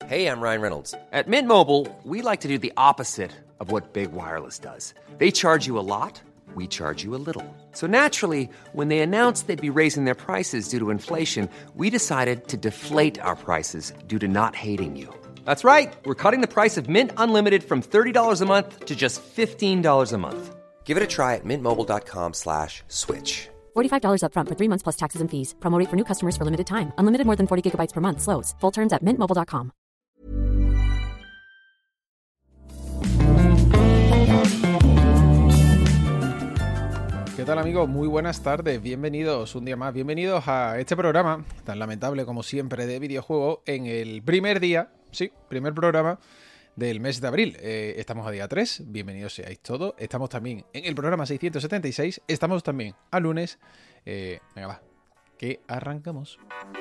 Hey, I'm Ryan Reynolds. At Mint Mobile, we like to do the opposite of what Big Wireless does. They charge you a lot, we charge you a little. So naturally, when they announced they'd be raising their prices due to inflation, we decided to deflate our prices due to not hating you. That's right. We're cutting the price of Mint Unlimited from $30 a month to just $15 a month. Give it a try at mintmobile.com/switch. $45 up front for 3 months plus taxes and fees. Promo rate for new customers for limited time. Unlimited more than 40 gigabytes per month. Slows full terms at mintmobile.com. ¿Qué tal, amigos? Muy buenas tardes, bienvenidos un día más, bienvenidos a este programa tan lamentable como siempre de videojuego en el primer día, sí, primer programa del mes de abril. Estamos a día 3, bienvenidos seáis todos, estamos también en el programa 676, estamos también a lunes, venga va, que arrancamos.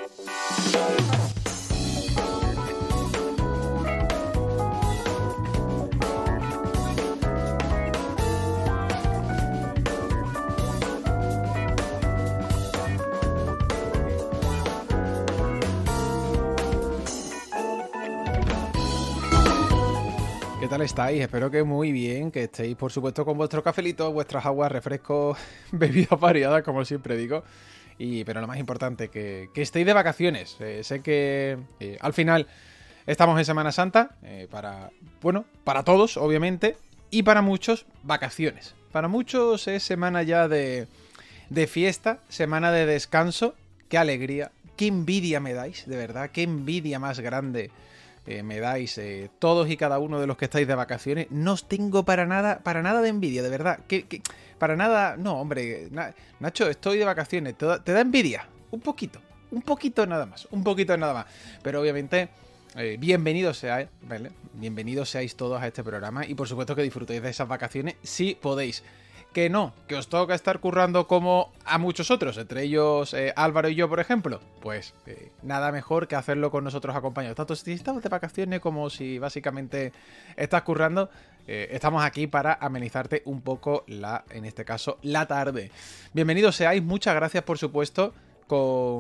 ¿Qué tal estáis? Espero que muy bien, que estéis por supuesto con vuestro cafelito, vuestras aguas, refrescos, bebidas variadas, como siempre digo. Pero lo más importante, que estéis de vacaciones. Sé que al final estamos en Semana Santa, para todos, obviamente, y para muchos, vacaciones. Para muchos es semana ya de fiesta, semana de descanso. ¡Qué alegría! ¡Qué envidia me dais, de verdad! ¡Qué envidia más grande! Me dais todos y cada uno de los que estáis de vacaciones. No os tengo para nada de envidia, de verdad. Para nada, no, hombre, Nacho, estoy de vacaciones. ¿Te da envidia? Un poquito nada más, Pero obviamente, bienvenidos seáis, ¿vale? Bienvenidos seáis todos a este programa y por supuesto que disfrutéis de esas vacaciones si podéis. Que no, que os toca estar currando como a muchos otros, entre ellos Álvaro y yo, por ejemplo. Pues nada mejor que hacerlo con nosotros acompañados. Tanto si estamos de vacaciones como si básicamente estás currando, estamos aquí para amenizarte un poco en este caso, la tarde. Bienvenidos seáis, muchas gracias por supuesto por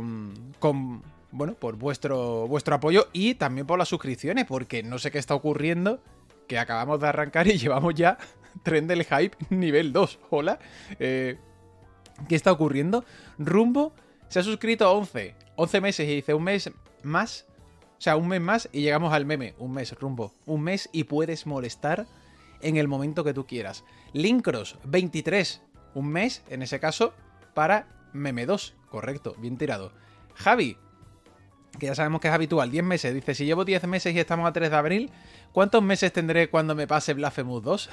vuestro apoyo y también por las suscripciones, porque no sé qué está ocurriendo, que acabamos de arrancar y llevamos ya tren del hype nivel 2. Hola. ¿Qué está ocurriendo? Rumbo se ha suscrito a 11 meses y dice un mes más. O sea, un mes más y llegamos al meme. Un mes, Rumbo. Un mes y puedes molestar en el momento que tú quieras. Linkros, 23. Un mes, en ese caso, para meme 2. Correcto, bien tirado. Javi, que ya sabemos que es habitual, 10 meses. Dice, si llevo 10 meses y estamos a 3 de abril, ¿cuántos meses tendré cuando me pase Blasphemous 2?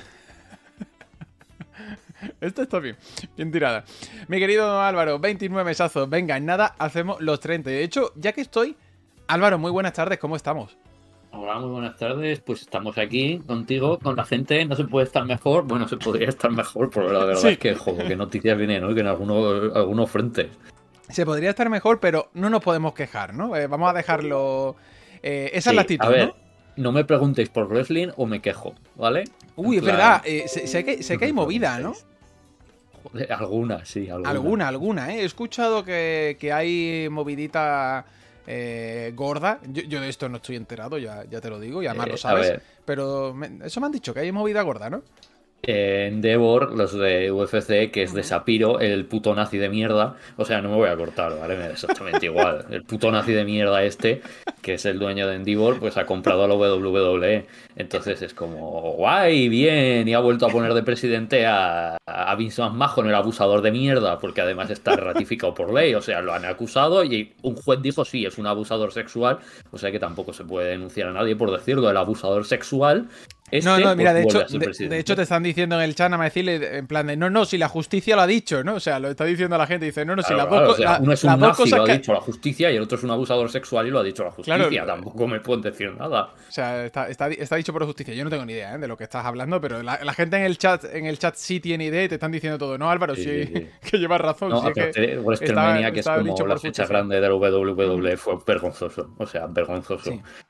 Esto está bien tirada. Mi querido Álvaro, 29 mesazos. Venga, en nada hacemos los 30. De hecho, ya que estoy, Álvaro, muy buenas tardes, ¿cómo estamos? Hola, muy buenas tardes. Pues estamos aquí contigo, con la gente. No se puede estar mejor. Bueno, se podría estar mejor, pero la verdad es que, joder, qué noticias vienen hoy, que en algunos frentes. Se podría estar mejor, pero no nos podemos quejar, ¿no? Vamos a dejarlo. Esa es la actitud, a ver, ¿no? No me preguntéis por wrestling o me quejo, ¿vale? Uy, es verdad. Sé que hay movida, ¿no? Joder, alguna. Alguna, ¿eh? He escuchado que hay movidita gorda. Yo de esto no estoy enterado, ya te lo digo, y además lo sabes. Pero eso me han dicho, que hay movida gorda, ¿no? Endeavor, los de UFC, que es de Sapiro, el puto nazi de mierda. O sea, no me voy a cortar, ¿vale? Me da exactamente igual. El puto nazi de mierda que es el dueño de Endeavor, pues ha comprado a la WWE. Entonces es como, guay, bien. Y ha vuelto a poner de presidente a Vince McMahon, el abusador de mierda, porque además está ratificado por ley. O sea, lo han acusado y un juez dijo, sí, es un abusador sexual. O sea que tampoco se puede denunciar a nadie por decirlo. El abusador sexual. Mira, de hecho te están diciendo en el chat, a decirle en plan de no, si la justicia lo ha dicho, ¿no? O sea, lo está diciendo la gente, dice, si las dos cosas. Uno es un nazi, lo ha dicho la justicia, y el otro es un abusador sexual y lo ha dicho la justicia. Claro, tampoco me pueden decir nada. O sea, está dicho por justicia. Yo no tengo ni idea de lo que estás hablando, pero la gente en el chat sí tiene idea y te están diciendo todo. No, Álvaro, sí. Que llevas razón. No, sí, WrestleMania, que es como la fecha grande de la WWE, fue vergonzoso. O sea, vergonzoso. Sí.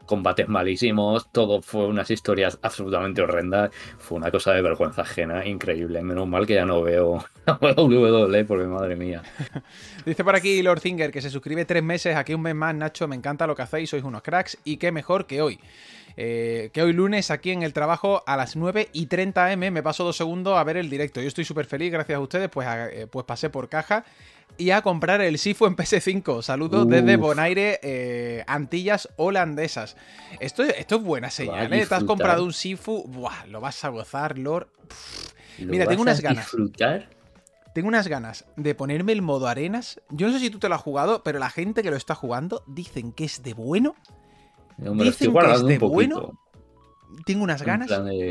combates malísimos, todo fue unas historias absolutamente horrendas. Fue una cosa de vergüenza ajena, increíble. Menos mal que ya no veo WWE, porque madre mía. Dice por aquí Lord Zinger que se suscribe 3 meses, aquí un mes más. Nacho, me encanta lo que hacéis, sois unos cracks y qué mejor que hoy. Que hoy lunes aquí en el trabajo a las 9:30 am me paso 2 segundos a ver el directo. Yo estoy súper feliz, gracias a ustedes, pues pasé por caja y a comprar el Sifu en PS5. Saludos desde Bonaire, Antillas holandesas. Esto es buena señal, ¿eh? Te has comprado un Sifu, buah, lo vas a gozar, Lord. Mira, tengo unas ganas. Disfrutar? Tengo unas ganas de ponerme el modo arenas. Yo no sé si tú te lo has jugado, pero la gente que lo está jugando dicen que es de bueno. No, me lo estoy guardando un poquito. Bueno. Tengo unas ganas.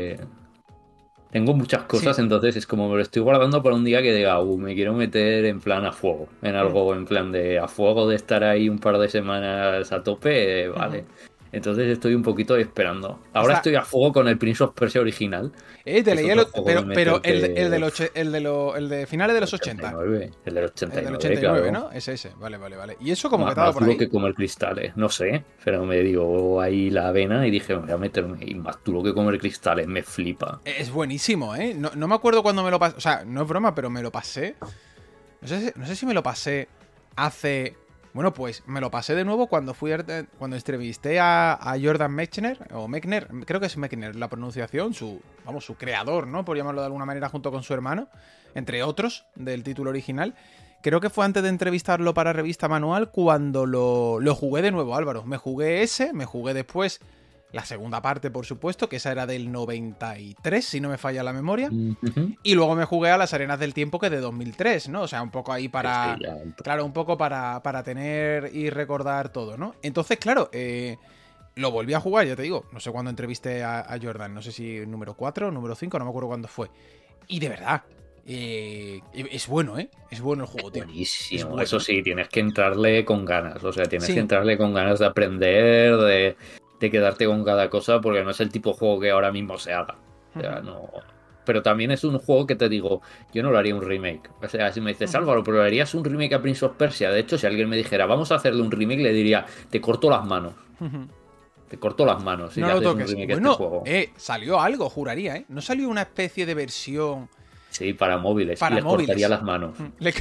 Tengo muchas cosas, sí. Entonces es como me lo estoy guardando para un día que diga, me quiero meter en plan a fuego. En algo en plan de a fuego, de estar ahí un par de semanas a tope, vale. Entonces estoy un poquito esperando. Ahora estoy a fuego con el Prince of Persia original. Te leí pero el de finales de los 80. El del 89, el del 89, claro. ¿No? Es ese. Vale. ¿Y eso como que estaba por ahí? Más duro que comer cristales, no sé. Pero me dio ahí la vena y dije, me voy a meterme. Y más duro que comer cristales, me flipa. Es buenísimo, ¿eh? No me acuerdo cuándo me lo pasé. O sea, no es broma, pero me lo pasé. No sé si me lo pasé hace... Bueno, pues me lo pasé de nuevo cuando entrevisté a Jordan Mechner, o Mechner, creo que es Mechner la pronunciación, su creador, ¿no? Por llamarlo de alguna manera, junto con su hermano, entre otros, del título original. Creo que fue antes de entrevistarlo para Revista Manual cuando lo jugué de nuevo, Álvaro. Me jugué después la segunda parte, por supuesto, que esa era del 93, si no me falla la memoria. Uh-huh. Y luego me jugué a las Arenas del Tiempo, que es de 2003, ¿no? O sea, un poco ahí para... Claro, un poco para tener y recordar todo, ¿no? Entonces, claro, lo volví a jugar, ya te digo. No sé cuándo entrevisté a Jordan. No sé si número 4, número 5, no me acuerdo cuándo fue. Y de verdad... es bueno, ¿eh? Es bueno el juego, tío. Buenísimo. Bueno. Eso sí, tienes que entrarle con ganas. O sea, tienes que entrarle con ganas de aprender, de quedarte con cada cosa, porque no es el tipo de juego que ahora mismo se haga. O sea, no. Pero también es un juego que te digo, yo no lo haría un remake. O sea, si me dices, Álvaro, pero harías un remake a Prince of Persia. De hecho, si alguien me dijera, vamos a hacerle un remake, le diría, te corto las manos. Te corto las manos si no le haces lo toques. Un remake Bueno, a este juego. Salió algo, juraría, ¿eh? ¿No salió una especie de versión? Sí, para móviles. Y les cortaría las manos.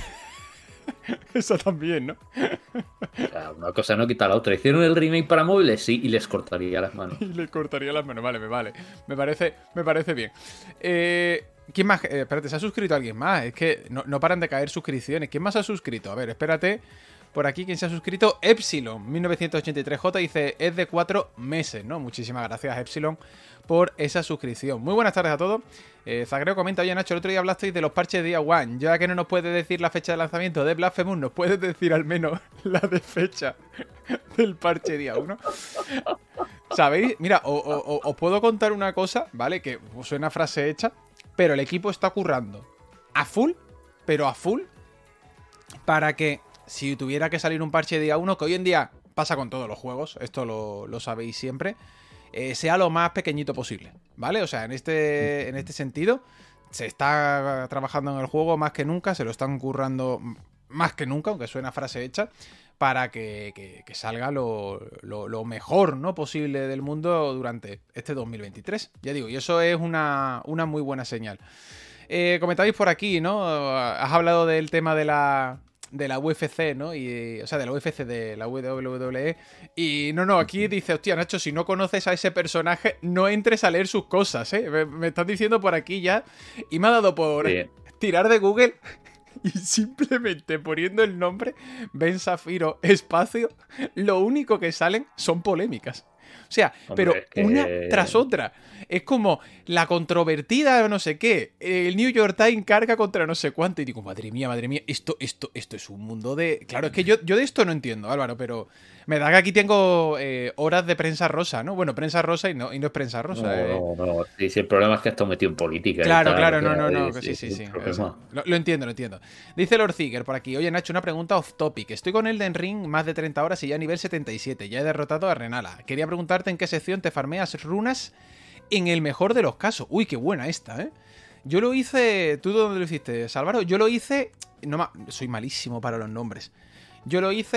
Eso también, ¿no? O sea, una cosa no quita la otra. ¿Hicieron el remake para móviles? Sí, y les cortaría las manos. Y les cortaría las manos, vale. Me parece bien. ¿Quién más? Espérate, ¿se ha suscrito alguien más? Es que no paran de caer suscripciones. ¿Quién más ha suscrito? A ver, espérate. Por aquí, ¿quién se ha suscrito? Epsilon, 1983J, dice, es de 4 meses, ¿no? Muchísimas gracias, Epsilon, por esa suscripción. Muy buenas tardes a todos. Zagreo comenta, oye, Nacho, el otro día hablasteis de los parches de Día One. Ya que no nos puedes decir la fecha de lanzamiento de Blasphemous, ¿nos puedes decir al menos la de fecha del parche Día 1? ¿Sabéis? Mira, os puedo contar una cosa, ¿vale? Que suena frase hecha, pero el equipo está currando a full, para que si tuviera que salir un parche día 1, que hoy en día pasa con todos los juegos, esto lo sabéis siempre, sea lo más pequeñito posible, ¿vale? O sea, en este sentido, se está trabajando en el juego más que nunca, se lo están currando más que nunca, aunque suena frase hecha, para que salga lo mejor, ¿no?, posible del mundo durante este 2023. Ya digo, y eso es una muy buena señal. Comentabais por aquí, ¿no? Has hablado del tema de la UFC, ¿no? O sea, de la UFC, de la WWE. Y no, aquí dice, hostia, Nacho, si no conoces a ese personaje, no entres a leer sus cosas, ¿eh? Me estás diciendo por aquí ya. Y me ha dado por tirar de Google y simplemente poniendo el nombre Ben Safiro espacio, lo único que salen son polémicas. O sea, hombre, pero una tras otra. Es como la controvertida no sé qué. El New York Times carga contra no sé cuánto. Y digo, madre mía. Esto es un mundo de... Claro, es que yo de esto no entiendo, Álvaro, pero me da que aquí tengo horas de prensa rosa, ¿no? Bueno, prensa rosa y no es prensa rosa. No. Sí, el problema es que esto metido en política. Claro, no. Sí. Lo entiendo. Dice Lord Ziger por aquí. Oye, Nacho, una pregunta off topic. Estoy con Elden Ring más de 30 horas y ya a nivel 77. Ya he derrotado a Renala. Quería preguntarte en qué sección te farmeas runas en el mejor de los casos. Uy, qué buena esta, ¿eh? Yo lo hice... ¿Tú dónde lo hiciste, Álvaro? Yo lo hice... soy malísimo para los nombres. Yo lo hice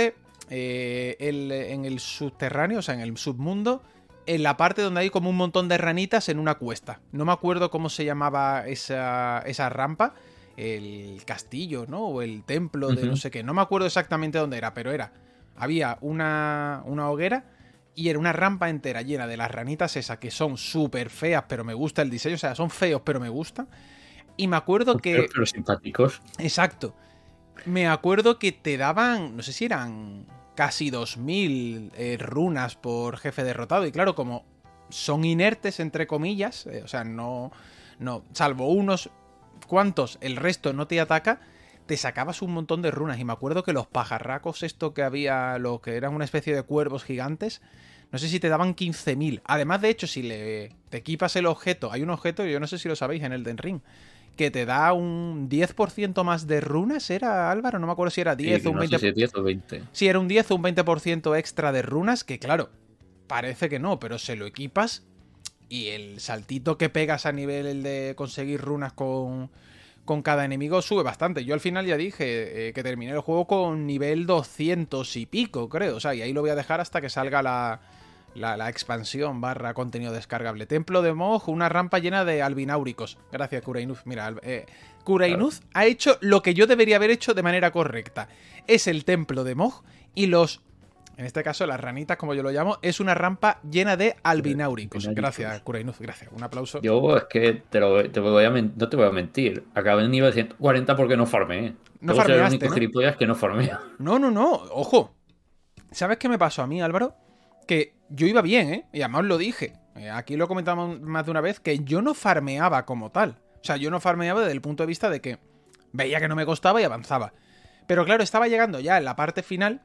en el subterráneo, o sea, en el submundo, en la parte donde hay como un montón de ranitas en una cuesta. No me acuerdo cómo se llamaba esa rampa, el castillo, ¿no? O el templo de no sé qué. No me acuerdo exactamente dónde era, pero había una hoguera y era una rampa entera llena de las ranitas esas que son súper feas, pero me gusta el diseño. O sea, son feos, pero me gustan. Y me acuerdo que... Pero simpáticos. Exacto. Me acuerdo que te daban, no sé si eran casi 2000 runas por jefe derrotado. Y claro, como son inertes, entre comillas, o sea, no, salvo unos cuantos, el resto no te ataca, te sacabas un montón de runas. Y me acuerdo que los pajarracos, esto que había, lo que eran una especie de cuervos gigantes, no sé si te daban 15.000. Además, de hecho, si te equipas el objeto, hay un objeto, yo no sé si lo sabéis, en Elden Ring, que te da un 10% más de runas, ¿era, Álvaro? No me acuerdo si era 10 o un 20%. No sé si 10 o 20. Sí, era un 10 o un 20% extra de runas, que claro, parece que no, pero se lo equipas y el saltito que pegas a nivel el de conseguir runas con cada enemigo sube bastante. Yo al final ya dije que terminé el juego con nivel 200 y pico, creo. O sea, y ahí lo voy a dejar hasta que salga la expansión / contenido descargable. Templo de Mog, una rampa llena de albináuricos. Gracias, Kurainuz. Mira, Kurainuz ha hecho lo que yo debería haber hecho de manera correcta. Es el templo de Mog y en este caso, las ranitas, como yo lo llamo, es una rampa llena de albináuricos. Gracias, Kurainuz, gracias. Un aplauso. Yo es que no te voy a mentir. Acabé en nivel 140 porque no farmeé. No farmeaste, el único ¿no? gilipollas que no farmea. No. Ojo. ¿Sabes qué me pasó a mí, Álvaro? Que yo iba bien, ¿eh? Y además lo dije. Aquí lo comentamos más de una vez, que yo no farmeaba como tal. O sea, yo no farmeaba desde el punto de vista de que veía que no me costaba y avanzaba. Pero claro, estaba llegando ya en la parte final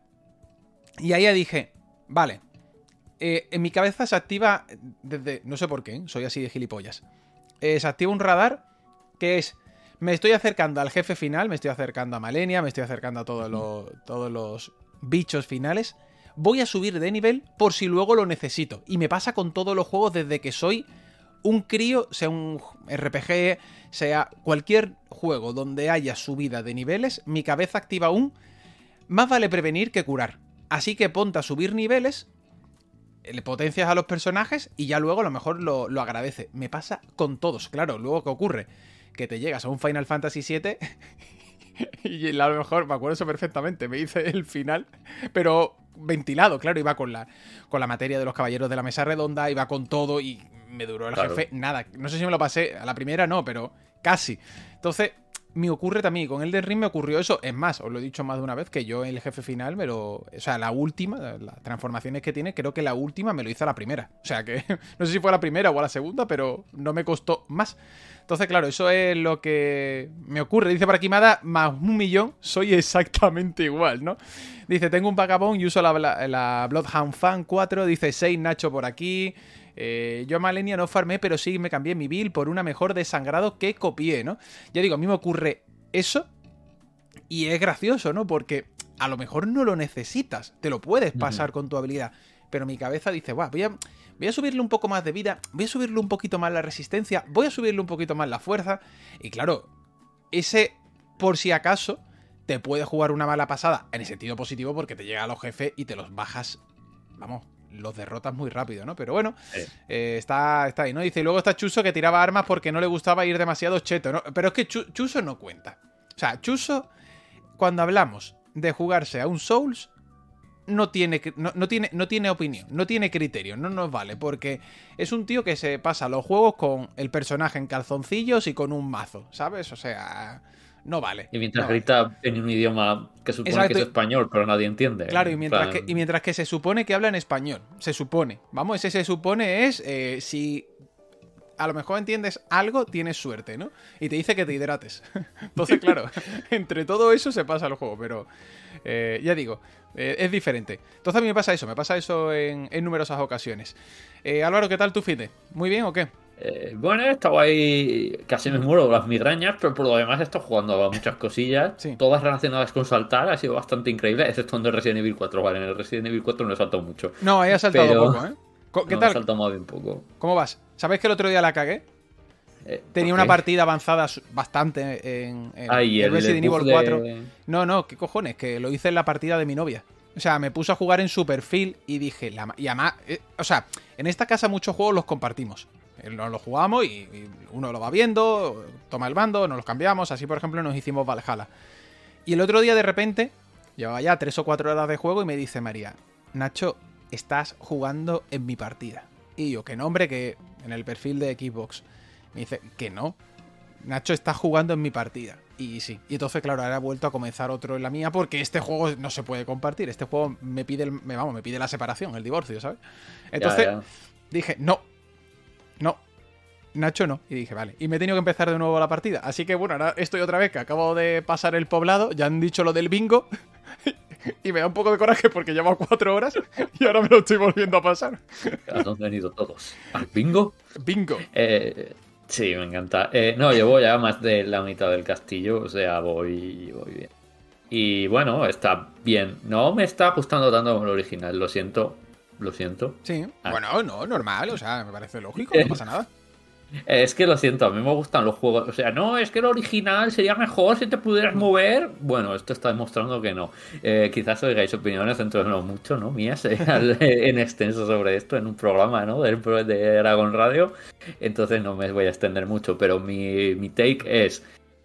y ahí ya dije, vale, en mi cabeza se activa desde... No sé por qué, soy así de gilipollas. Se activa un radar que es... Me estoy acercando al jefe final, me estoy acercando a Malenia, me estoy acercando a todos los bichos finales. Voy a subir de nivel por si luego lo necesito. Y me pasa con todos los juegos desde que soy un crío, sea un RPG, sea cualquier juego donde haya subida de niveles, mi cabeza activa más vale prevenir que curar. Así que ponte a subir niveles, le potencias a los personajes y ya luego a lo mejor lo agradece. Me pasa con todos, claro. Luego, ¿qué ocurre? Que te llegas a un Final Fantasy VII y a lo mejor, me acuerdo eso perfectamente, me hice el final, pero ventilado, claro, iba con la materia de los caballeros de la mesa redonda, iba con todo y me duró el jefe nada. No sé si me lo pasé a la primera, no, pero casi. Entonces, me ocurre también, con Elden Ring me ocurrió eso. Es más, os lo he dicho más de una vez, que yo el jefe final o sea, la última, las transformaciones que tiene, creo que la última me lo hice a la primera. O sea que, no sé si fue a la primera o a la segunda, pero no me costó más. Entonces, claro, eso es lo que me ocurre. Dice por aquí Mada, más 1.000.000, soy exactamente igual, ¿no? Dice, tengo un vagabond y uso la Bloodhound Fan 4. Dice, 6 Nacho por aquí. Yo a Malenia no farmé, pero sí me cambié mi build por una mejor de sangrado que copié, ¿no? Ya digo, a mí me ocurre eso y es gracioso, ¿no? Porque a lo mejor no lo necesitas, te lo puedes pasar con tu habilidad, pero mi cabeza dice, guau, voy a subirle un poco más de vida, voy a subirle un poquito más la resistencia, voy a subirle un poquito más la fuerza, y claro, ese por si acaso te puede jugar una mala pasada en el sentido positivo porque te llega a los jefes y te los bajas, vamos, los derrotas muy rápido, ¿no? Pero bueno, está ahí, ¿no? Dice, y luego está Chuso que tiraba armas porque no le gustaba ir demasiado cheto, ¿no? Pero es que Chuso no cuenta. O sea, Chuso, cuando hablamos de jugarse a un Souls, no tiene opinión, no tiene criterio, no nos vale, porque es un tío que se pasa los juegos con el personaje en calzoncillos y con un mazo, ¿sabes? O sea, no vale. Y mientras no grita vale. en un idioma que supone que es español, pero nadie entiende. Claro, y mientras que se supone que habla en español, se supone. Vamos, ese se supone es si a lo mejor entiendes algo, tienes suerte, ¿no? Y te dice que te hidrates. Entonces, claro, entre todo eso se pasa el juego, pero ya digo, es diferente. Entonces a mí me pasa eso en numerosas ocasiones. Álvaro, ¿qué tal tu finde? ¿Muy bien o qué? Bueno, he estado ahí, casi me muero de las migrañas, pero por lo demás he estado jugando a muchas cosillas, Sí. todas relacionadas con saltar, ha sido bastante increíble, excepto en el Resident Evil 4, vale, en el Resident Evil 4 no he saltado mucho. No, ahí ha saltado Pero... poco, ¿eh? ¿Qué no, tal? he saltado más bien poco. ¿Cómo vas? ¿Sabes que el otro día la cagué? Tenía una partida avanzada bastante en Ay, el Resident Evil 4. de... No, ¿qué cojones? Que lo hice en la partida de mi novia. O sea, me puse a jugar en su perfil y dije, y además, o sea, en esta casa muchos juegos los compartimos. Nos los jugamos y uno lo va viendo, toma el mando, nos los cambiamos. Así, por ejemplo, nos hicimos Valhalla. Y el otro día, de repente, llevaba ya 3 o 4 horas de juego y me dice María, Nacho, estás jugando en mi partida. Y yo, que no, hombre, que en el perfil de Xbox. Me dice, que no. Nacho, estás jugando en mi partida. Y sí. Y entonces, claro, ahora he vuelto a comenzar otro en la mía porque este juego no se puede compartir. Este juego me pide me pide la separación, el divorcio, ¿sabes? Entonces dije, no, Nacho no. Y dije, vale. Y me he tenido que empezar de nuevo la partida. Así que bueno, ahora estoy otra vez que acabo de pasar el poblado. Ya han dicho lo del bingo. Y me da un poco de coraje porque llevo 4 horas y ahora me lo estoy volviendo a pasar. ¿A dónde han ido todos? ¿Al bingo? Bingo. Sí, me encanta. No, llevo ya más de la mitad del castillo, o sea, voy bien. Y bueno, está bien. No me está gustando tanto como el original, lo siento. Sí, bueno, no, normal, o sea, me parece lógico, no pasa nada. Es que lo siento, a mí me gustan los juegos. O sea, no, es que el original sería mejor si te pudieras mover. Bueno, esto está demostrando que no. Quizás oigáis opiniones dentro de no mucho, ¿no? Mías, en extenso sobre esto, en un programa, ¿no? De Aragon Radio. Entonces no me voy a extender mucho, pero mi take es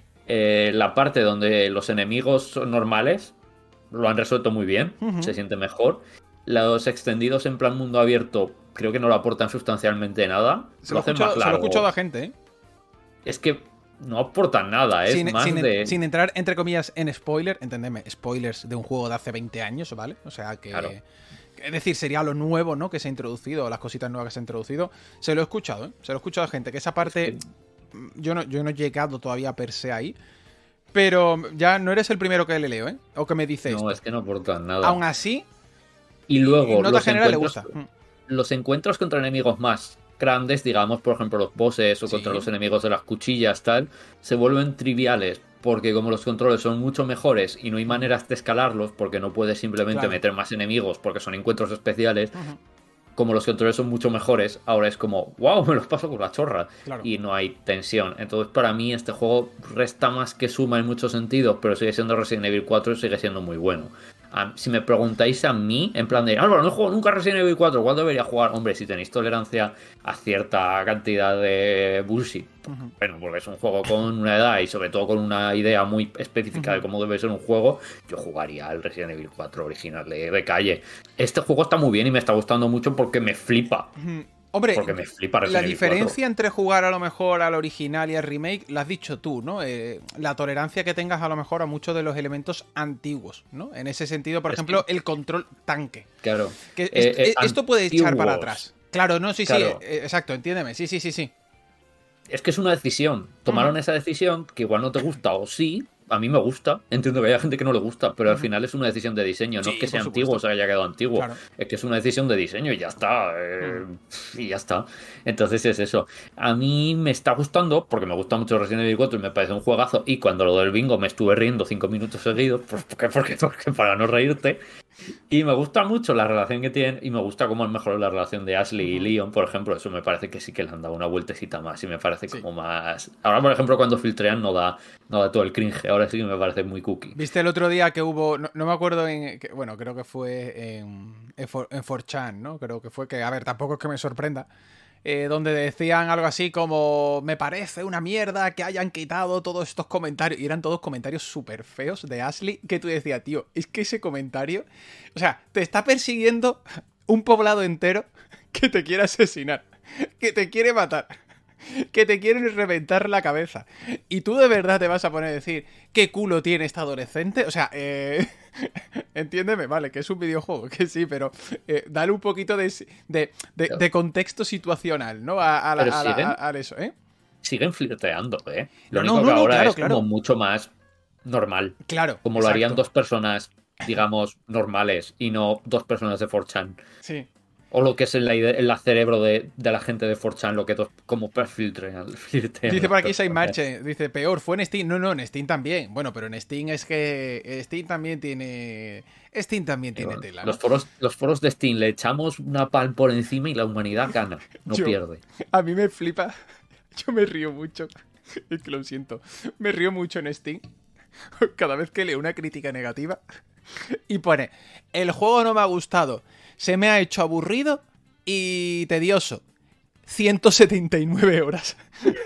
la parte donde los enemigos son normales, lo han resuelto muy bien, se siente mejor. Los extendidos en plan mundo abierto creo que no lo aportan sustancialmente nada. Se lo he escuchado a gente, ¿eh? Es que no aportan nada, es sin entrar, entre comillas, en spoiler, entendedme, spoilers de un juego de hace 20 años, ¿vale? O sea que... Claro. Es decir, sería lo nuevo, ¿no? Que se ha introducido, las cositas nuevas que se han introducido. Se lo he escuchado, ¿eh? Se lo he escuchado a gente, que esa parte... Yo no he llegado todavía per se ahí. Pero ya no eres el primero que le leo, ¿eh? O que me dice esto. No, es que no aportan nada. Aún así... Y luego nota general le gusta. Los encuentros contra enemigos más grandes, digamos, por ejemplo, los bosses o contra los enemigos de las cuchillas, tal, se vuelven triviales. Porque como los controles son mucho mejores y no hay maneras de escalarlos, porque no puedes simplemente meter más enemigos porque son encuentros especiales, como los controles son mucho mejores, ahora es como, wow, me los paso con la chorra. Y no hay tensión. Entonces, para mí, este juego resta más que suma en muchos sentidos, pero sigue siendo Resident Evil 4 y sigue siendo muy bueno. Si me preguntáis a mí, en plan de Álvaro, no juego nunca Resident Evil 4, ¿cuál debería jugar? Hombre, si tenéis tolerancia a cierta cantidad de bullshit. Bueno, porque es un juego con una edad y sobre todo con una idea muy específica de cómo debe ser un juego, yo jugaría al Resident Evil 4 original de calle. Este juego está muy bien y me está gustando mucho porque me flipa. Hombre, porque me flipa Resident la diferencia entre jugar a lo mejor al original y al remake la has dicho tú, ¿no? La tolerancia que tengas a lo mejor a muchos de los elementos antiguos, ¿no? En ese sentido, por ejemplo, el control tanque. Claro. Que esto puede echar para atrás. Claro, no, sí, claro. Sí, exacto, entiéndeme. Sí. Es que es una decisión. Tomaron esa decisión que igual no te gusta o sí. A mí me gusta, entiendo que haya gente que no le gusta, pero al final es una decisión de diseño, no es que sea antiguo o se haya quedado antiguo, claro. Es que es una decisión de diseño y ya está, y ya está. Entonces es eso. A mí me está gustando, porque me gusta mucho Resident Evil 4 y me parece un juegazo, y cuando lo del bingo me estuve riendo 5 minutos seguidos, porque para no reírte, y me gusta mucho la relación que tienen, y me gusta cómo han mejorado la relación de Ashley y Leon, por ejemplo, eso me parece que sí que le han dado una vueltecita más, y me parece como más... Ahora, por ejemplo, cuando filtrean no da todo el cringe, ahora sí que me parece muy cookie. ¿Viste el otro día que hubo, no me acuerdo bueno, creo que fue en 4chan, ¿no? Creo que fue que, a ver, tampoco es que me sorprenda, donde decían algo así como, me parece una mierda que hayan quitado todos estos comentarios, y eran todos comentarios súper feos de Ashley, que tú decías, tío, es que ese comentario, o sea, te está persiguiendo un poblado entero que te quiere asesinar, que te quiere matar, que te quieren reventar la cabeza. Y tú de verdad te vas a poner a decir qué culo tiene esta adolescente. O sea, entiéndeme, vale, que es un videojuego, que sí, pero dale un poquito de contexto situacional, ¿no? A eso, ¿eh? Siguen flirteando, ¿eh? Lo único que ahora es como mucho más normal. Claro. Como lo harían dos personas, digamos, normales y no dos personas de 4chan. Sí. O lo que es el cerebro de la gente de 4chan, lo que como filtrean. Dice por aquí Sai Marche, dice, peor, fue en Steam. No, en Steam también. Bueno, pero en Steam es que Steam también tiene tela, ¿no? Los foros de Steam le echamos una pal por encima y la humanidad gana, no pierde. A mí me flipa. Yo me río mucho. Es que lo siento. Me río mucho en Steam. Cada vez que leo una crítica negativa Y pone, el juego no me ha gustado, se me ha hecho aburrido y tedioso. 179 horas.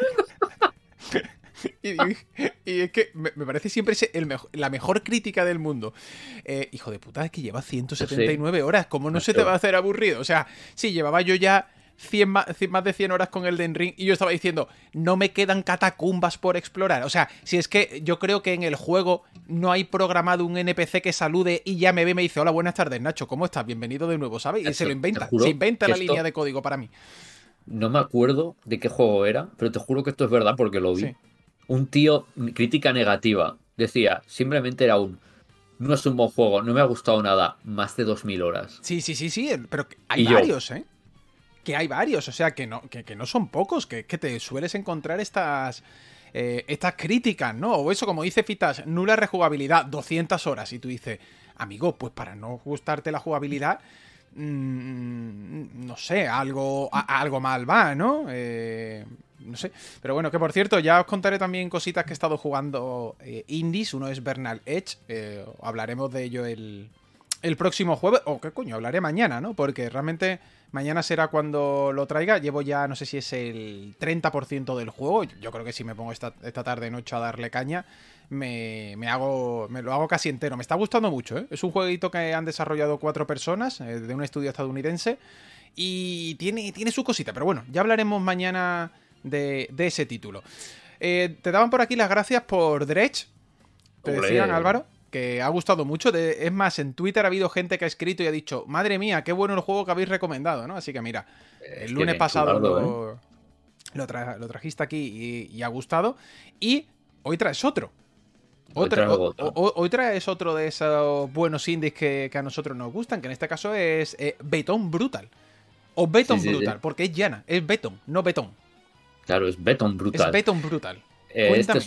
y es que me parece siempre la mejor crítica del mundo. Hijo de puta, es que lleva 179 horas. ¿Cómo no se te va a hacer aburrido? O sea, sí, llevaba yo ya más de 100 horas con Elden Ring y yo estaba diciendo, no me quedan catacumbas por explorar. O sea, si es que yo creo que en el juego no hay programado un NPC que salude y ya me ve y me dice, hola, buenas tardes, Nacho, ¿cómo estás? Bienvenido de nuevo, ¿sabes? Y se lo inventa. Se inventa la línea de código para mí. No me acuerdo de qué juego era, pero te juro que esto es verdad porque lo vi. Sí. Un tío, crítica negativa, decía, simplemente era no es un buen juego, no me ha gustado nada, más de 2000 horas. Sí, pero hay varios, ¿eh? Que hay varios, o sea, que no son pocos, que te sueles encontrar estas críticas, ¿no? O eso, como dice Fitas, nula rejugabilidad, 200 horas, y tú dices, amigo, pues para no gustarte la jugabilidad, no sé, algo mal va, ¿no? No sé, pero bueno, que por cierto, ya os contaré también cositas que he estado jugando indies. Uno es Bernal Edge, hablaremos de ello el próximo jueves, o qué coño, hablaré mañana, ¿no? Porque realmente mañana será cuando lo traiga. Llevo ya, no sé si es el 30% del juego. Yo creo que si me pongo esta tarde noche a darle caña, me lo hago casi entero. Me está gustando mucho, ¿eh? Es un jueguito que han desarrollado 4 personas de un estudio estadounidense y tiene su cosita. Pero bueno, ya hablaremos mañana de ese título. Te daban por aquí las gracias por Dredge. Te decían, Álvaro, que ha gustado mucho. Es más, en Twitter ha habido gente que ha escrito y ha dicho, madre mía, qué bueno el juego que habéis recomendado, ¿no? Así que mira, el lunes pasado lo trajiste aquí y ha gustado. Y hoy traes otro. Hoy traes otro de esos buenos indies que a nosotros nos gustan, que en este caso es Beton Brutal. O Beton Brutal, porque es llana, es Beton, no betón. Claro, es Beton Brutal. Es Beton Brutal. Este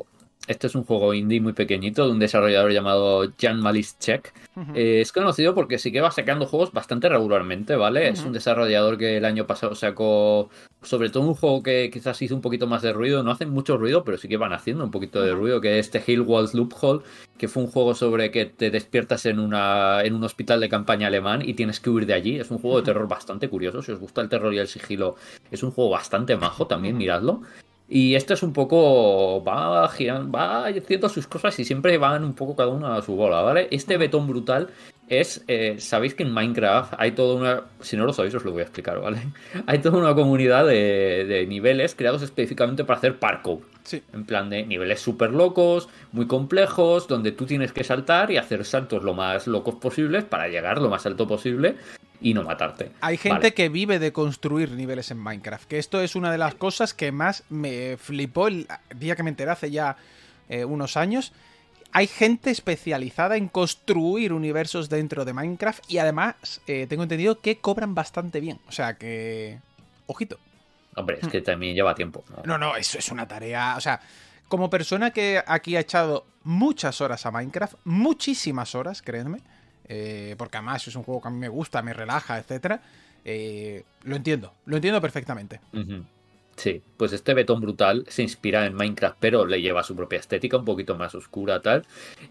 es un juego indie muy pequeñito de un desarrollador llamado Jan Maliszek. Es conocido porque sí que va sacando juegos bastante regularmente, ¿vale? Es un desarrollador que el año pasado sacó sobre todo un juego que quizás hizo un poquito más de ruido. No hacen mucho ruido, pero sí que van haciendo un poquito de ruido, que es The Hill Walls Loophole, que fue un juego sobre que te despiertas en un hospital de campaña alemán y tienes que huir de allí. Es un juego de terror bastante curioso. Si os gusta el terror y el sigilo, es un juego bastante majo también, miradlo. Y este es un poco, va haciendo sus cosas y siempre van un poco cada uno a su bola, ¿vale? Este Beton Brutal es, sabéis que en Minecraft hay toda una, si no lo sabéis os lo voy a explicar, ¿vale? Hay toda una comunidad de niveles creados específicamente para hacer parkour. Sí. En plan de niveles súper locos, muy complejos, donde tú tienes que saltar y hacer saltos lo más locos posibles para llegar lo más alto posible y no matarte. Hay gente que vive de construir niveles en Minecraft, que esto es una de las cosas que más me flipó el día que me enteré hace ya unos años. Hay gente especializada en construir universos dentro de Minecraft y además tengo entendido que cobran bastante bien. O sea que... Ojito. Hombre, es que también lleva tiempo, ¿no? No, eso es una tarea... O sea, como persona que aquí ha echado muchas horas a Minecraft, muchísimas horas, créanme, porque además es un juego que a mí me gusta, me relaja, etcétera, lo entiendo perfectamente. Sí, pues este Beton Brutal se inspira en Minecraft, pero le lleva su propia estética, un poquito más oscura, tal.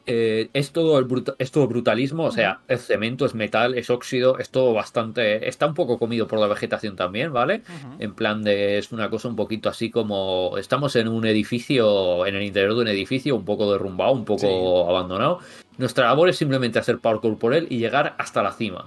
Es todo brutalismo, o sea, es cemento, es metal, es óxido, es todo bastante... Está un poco comido por la vegetación también, ¿vale? En plan de... Es una cosa un poquito así como... Estamos en un edificio, en el interior de un edificio, un poco derrumbado, un poco abandonado. Nuestra labor es simplemente hacer parkour por él y llegar hasta la cima.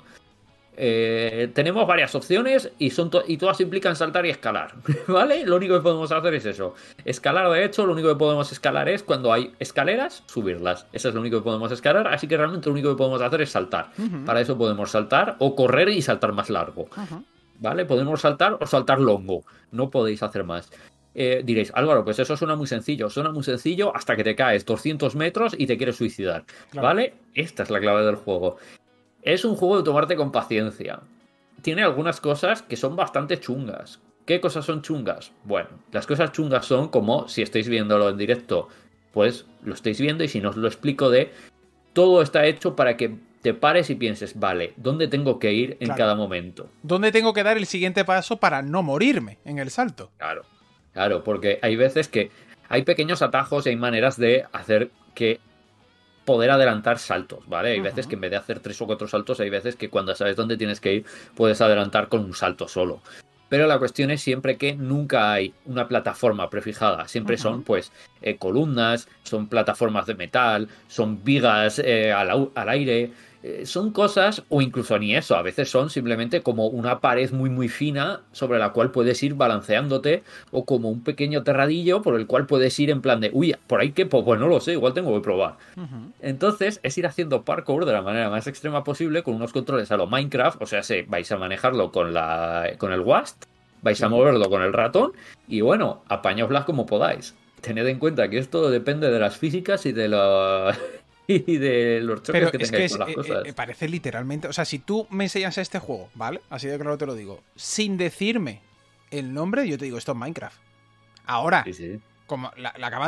Tenemos varias opciones y todas implican saltar y escalar, ¿vale? Lo único que podemos hacer es eso. Escalar, de hecho, lo único que podemos escalar es cuando hay escaleras, subirlas. Eso es lo único que podemos escalar, así que realmente lo único que podemos hacer es saltar. Para eso podemos saltar o correr y saltar más largo, ¿vale? Podemos saltar o saltar longo. No podéis hacer más. Diréis, Álvaro, pues eso suena muy sencillo hasta que te caes 200 metros y te quieres suicidar, claro. ¿Vale? Esta es la clave del juego. Es un juego de tomarte con paciencia. Tiene algunas cosas que son bastante chungas. ¿Qué cosas son chungas? Bueno, las cosas chungas son como, si estáis viéndolo en directo, pues lo estáis viendo y si no os lo explico todo está hecho para que te pares y pienses, vale, ¿dónde tengo que ir en cada momento? ¿Dónde tengo que dar el siguiente paso para no morirme en el salto? Claro, porque hay veces que hay pequeños atajos y hay maneras de hacer que poder adelantar saltos, ¿vale? Hay veces que en vez de hacer 3 o 4 saltos, hay veces que cuando sabes dónde tienes que ir, puedes adelantar con un salto solo. Pero la cuestión es siempre que nunca hay una plataforma prefijada. Siempre son, pues, columnas, son plataformas de metal, son vigas al aire. Son cosas, o incluso ni eso, a veces son simplemente como una pared muy muy fina sobre la cual puedes ir balanceándote, o como un pequeño terradillo por el cual puedes ir en plan de, uy, por ahí que, pues no lo sé, igual tengo que probar. Entonces es ir haciendo parkour de la manera más extrema posible con unos controles a lo Minecraft, o sea, vais a manejarlo con el WASD, vais a moverlo con el ratón, y bueno, apañaoslas como podáis. Tened en cuenta que esto depende de las físicas y de la... y de los choques que tengáis con las cosas. Parece literalmente... O sea, si tú me enseñas este juego, ¿vale? Así de claro te lo digo. Sin decirme el nombre, yo te digo, esto es Minecraft. Ahora, Sí. como lo acaba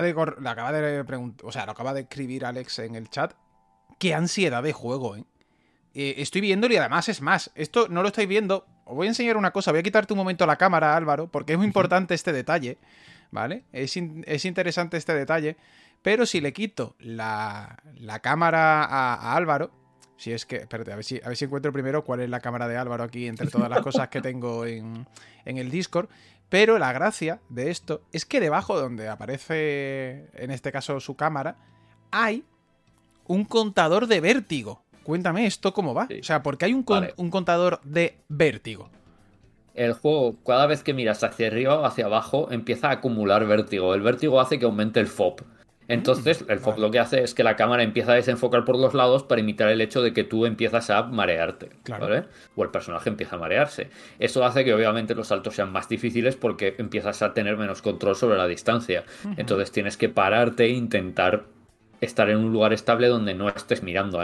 de escribir Alex en el chat, qué ansiedad de juego, ¿eh? Estoy viéndolo y además es más. Esto no lo estáis viendo. Os voy a enseñar una cosa. Voy a quitarte un momento la cámara, Álvaro, porque es muy importante este detalle, ¿vale? Es interesante este detalle. Pero si le quito la cámara a Álvaro, si es que... Espérate, a ver si encuentro primero cuál es la cámara de Álvaro aquí entre todas las cosas que tengo en el Discord. Pero la gracia de esto es que debajo donde aparece, en este caso, su cámara, hay un contador de vértigo. Cuéntame esto cómo va. Sí. O sea, ¿por qué hay un contador de vértigo? El juego, cada vez que miras hacia arriba o hacia abajo, empieza a acumular vértigo. El vértigo hace que aumente el FOB. Entonces, el FOB lo que hace es que la cámara empieza a desenfocar por los lados para imitar el hecho de que tú empiezas a marearte, claro. ¿vale? O el personaje empieza a marearse. Eso hace que obviamente los saltos sean más difíciles porque empiezas a tener menos control sobre la distancia. Entonces tienes que pararte e intentar estar en un lugar estable donde no estés mirando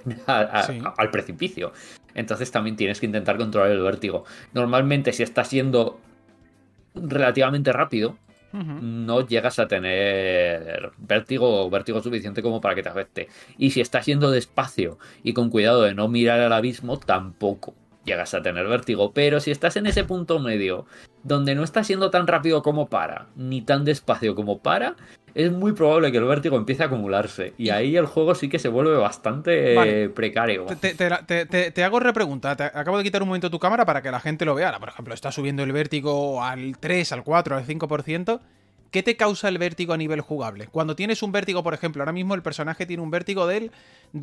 al precipicio. Entonces también tienes que intentar controlar el vértigo. Normalmente, si estás yendo relativamente rápido, no llegas a tener vértigo suficiente como para que te afecte. Y si estás yendo despacio y con cuidado de no mirar al abismo, tampoco llegas a tener vértigo. Pero si estás en ese punto medio, donde no estás yendo tan rápido como para, ni tan despacio como para, es muy probable que el vértigo empiece a acumularse. Y ahí el juego sí que se vuelve bastante precario. Te hago repregunta. Te acabo de quitar un momento tu cámara para que la gente lo vea. Ahora, por ejemplo, está subiendo el vértigo al 3, al 4, al 5%. ¿Qué te causa el vértigo a nivel jugable? Cuando tienes un vértigo, por ejemplo, ahora mismo el personaje tiene un vértigo del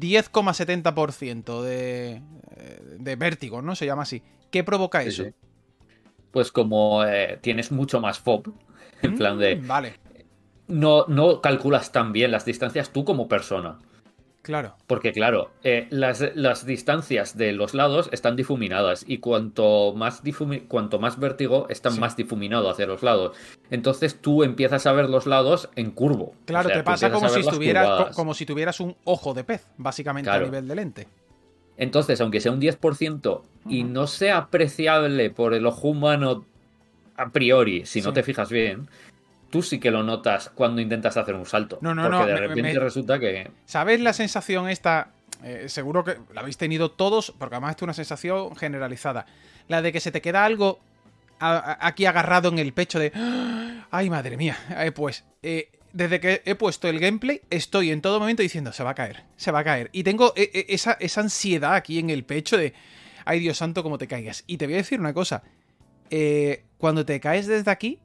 10,70% de vértigo, ¿no? Se llama así. ¿Qué provoca eso? Sí. Pues como tienes mucho más FOB, en plan de... Vale. No calculas tan bien las distancias tú como persona. Claro. Porque claro, las distancias de los lados están difuminadas y cuanto más vértigo están más difuminado hacia los lados. Entonces tú empiezas a ver los lados en curvo. Claro, o sea, te pasa como si, curvadas. tuvieras un ojo de pez, básicamente, claro. a nivel de lente. Entonces, aunque sea un 10% y no sea apreciable por el ojo humano a priori, si no te fijas bien, tú sí que lo notas cuando intentas hacer un salto. Porque de repente resulta que... ¿Sabes la sensación esta? Seguro que la habéis tenido todos, porque además es una sensación generalizada. La de que se te queda algo aquí agarrado en el pecho de... ¡Ay, madre mía! Pues... desde que he puesto el gameplay, estoy en todo momento diciendo, se va a caer, se va a caer. Y tengo esa ansiedad aquí en el pecho de, ay Dios santo, cómo te caigas. Y te voy a decir una cosa, cuando te caes desde aquí,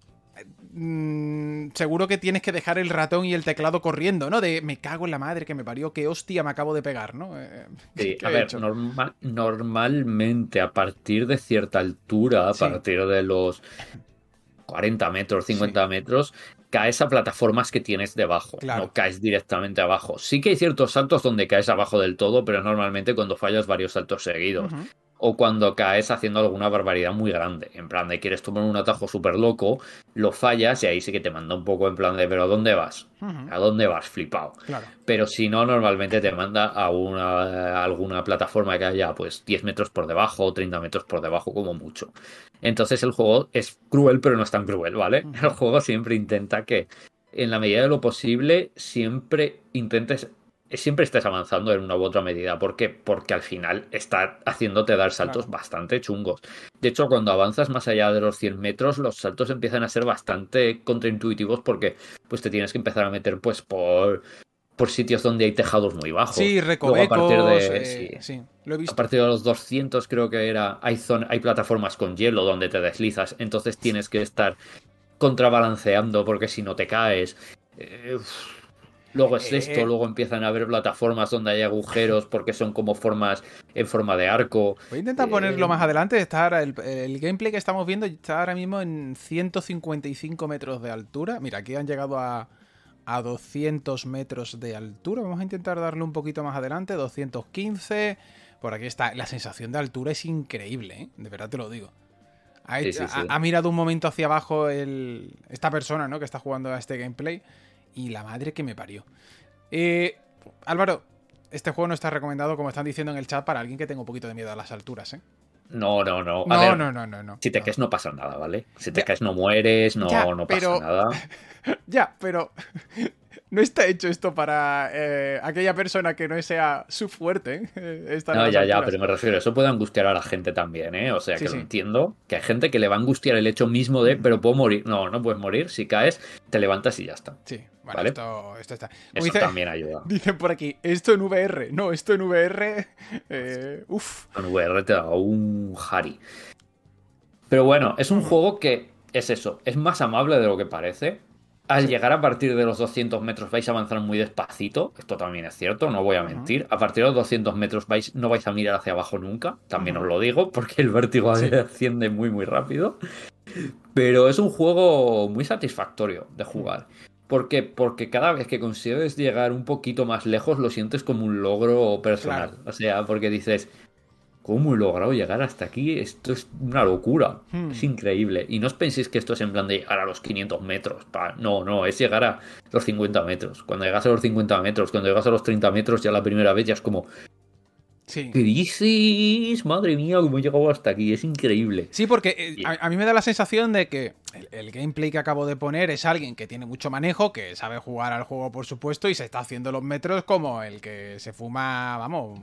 seguro que tienes que dejar el ratón y el teclado corriendo, ¿no? De, me cago en la madre que me parió, qué hostia me acabo de pegar, ¿no? Sí, a ver, normalmente a partir de cierta altura, a partir de los 40 metros, 50 metros... caes a plataformas que tienes debajo, no caes directamente abajo. Sí que hay ciertos saltos donde caes abajo del todo, pero normalmente cuando fallas varios saltos seguidos. O cuando caes haciendo alguna barbaridad muy grande. En plan de quieres tomar un atajo súper loco, lo fallas y ahí sí que te manda un poco en plan de ¿pero a dónde vas? ¿A dónde vas? Flipado. Claro. Pero si no, normalmente te manda a alguna plataforma que haya pues 10 metros por debajo o 30 metros por debajo como mucho. Entonces el juego es cruel, pero no es tan cruel, ¿vale? El juego siempre intenta que en la medida de lo posible siempre estés avanzando en una u otra medida. ¿Por qué? Porque al final está haciéndote dar saltos bastante chungos. De hecho, cuando avanzas más allá de los 100 metros, los saltos empiezan a ser bastante contraintuitivos porque pues te tienes que empezar a meter pues por por sitios donde hay tejados muy bajos. Sí, Luego, a partir recovecos. de, Sí, lo he visto. a partir de los 200 creo que era, hay plataformas con hielo donde te deslizas, entonces tienes que estar contrabalanceando porque si no te caes. Luego es esto, luego empiezan a haber plataformas donde hay agujeros porque son como en forma de arco. Voy a intentar ponerlo más adelante. El gameplay que estamos viendo está ahora mismo en 155 metros de altura. Mira, aquí han llegado a 200 metros de altura. Vamos a intentar darle un poquito más adelante. 215. Por aquí está. La sensación de altura es increíble, ¿eh? De verdad te lo digo. Sí. Ha mirado un momento hacia abajo esta persona, ¿no? Que está jugando a este gameplay. Y la madre que me parió. Álvaro, este juego no está recomendado, como están diciendo en el chat, para alguien que tenga un poquito de miedo a las alturas, ¿eh? No. No. Si te caes no pasa nada, ¿vale? Si te caes no mueres, no pasa nada. Ya, pero no está hecho esto para aquella persona que no sea su fuerte. No, ya, pero me refiero, eso puede angustiar a la gente también, ¿eh? O sea, que lo entiendo, que hay gente que le va a angustiar el hecho mismo de, pero puedo morir. No puedes morir, si caes, te levantas y ya está. Sí, ¿vale? Esto está. Eso también ayuda. Dicen por aquí, esto en VR. No, esto en VR... uf. En VR te da un Harry. Pero bueno, es un juego que es eso, es más amable de lo que parece. Al llegar a partir de los 200 metros vais a avanzar muy despacito. Esto también es cierto, no voy a mentir. A partir de los 200 metros no vais a mirar hacia abajo nunca. También os lo digo, porque el vértigo asciende muy, muy rápido. Pero es un juego muy satisfactorio de jugar. ¿Por qué? Porque cada vez que consigues llegar un poquito más lejos, lo sientes como un logro personal. Claro. O sea, porque dices... ¿Cómo he logrado llegar hasta aquí? Esto es una locura. Es increíble. Y no os penséis que esto es en plan de llegar a los 500 metros. No, es llegar a los 50 metros. Cuando llegas a los 50 metros, cuando llegas a los 30 metros, ya la primera vez ya es como... Sí. ¿Qué dices? Madre mía, cómo he llegado hasta aquí. Es increíble. Sí, porque a mí me da la sensación de que el gameplay que acabo de poner es alguien que tiene mucho manejo, que sabe jugar al juego, por supuesto, y se está haciendo los metros como el que se fuma, vamos,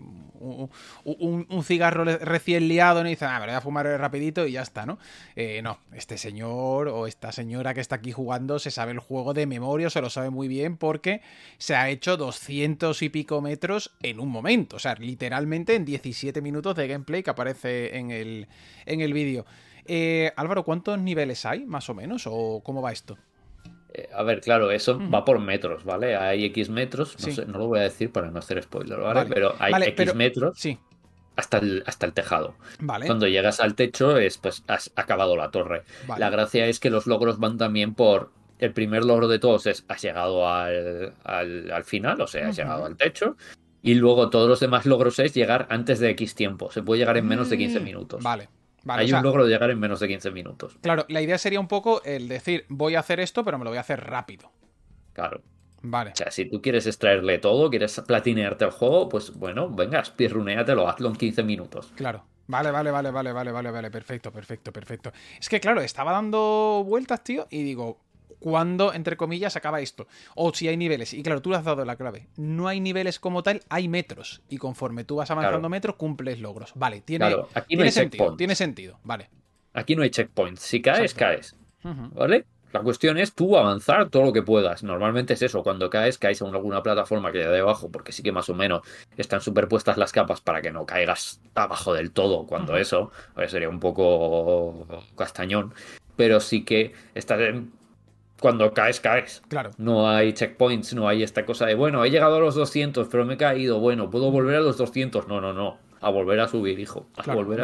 un cigarro recién liado, ¿no? Y dice, me lo voy a fumar rapidito y ya está, ¿no? No, este señor o esta señora que está aquí jugando se sabe el juego de memoria, se lo sabe muy bien porque se ha hecho 200 y pico metros en un momento, o sea, literalmente en 17 minutos de gameplay que aparece en el vídeo. Álvaro, ¿cuántos niveles hay, más o menos? ¿O cómo va esto? A ver, claro, eso va por metros, ¿vale? Hay X metros, no sé, no lo voy a decir para no hacer spoiler, ¿vale? Pero hay X metros hasta el tejado. Vale. Cuando llegas al techo, pues has acabado la torre. Vale. La gracia es que los logros van también por... El primer logro de todos es has llegado al final, o sea, has llegado al techo. Y luego todos los demás logros es llegar antes de X tiempo. Se puede llegar en menos de 15 minutos. Vale. Hay un logro de llegar en menos de 15 minutos. Claro, la idea sería un poco el decir, voy a hacer esto, pero me lo voy a hacer rápido. Claro. Vale. O sea, si tú quieres extraerle todo, quieres platinearte el juego, pues bueno, venga, speedrunéatelo, hazlo en 15 minutos. Claro. Vale, perfecto. Es que claro, estaba dando vueltas, tío, y digo... ¿Cuándo, entre comillas, acaba esto? O si hay niveles. Y claro, tú le has dado la clave. No hay niveles como tal, hay metros. Y conforme tú vas avanzando metros, cumples logros. Vale, aquí no hay sentido. Tiene sentido, vale. Aquí no hay checkpoints. Si caes, caes. ¿Vale? La cuestión es tú avanzar todo lo que puedas. Normalmente es eso. Cuando caes en alguna plataforma que hay debajo, porque sí que más o menos están superpuestas las capas para que no caigas abajo del todo. Cuando eso sería un poco castañón. Pero sí que estás en... Cuando caes. Claro. No hay checkpoints, no hay esta cosa de, bueno, he llegado a los 200, pero me he caído. Bueno, ¿puedo volver a los 200? No. A volver a subir, hijo. A volver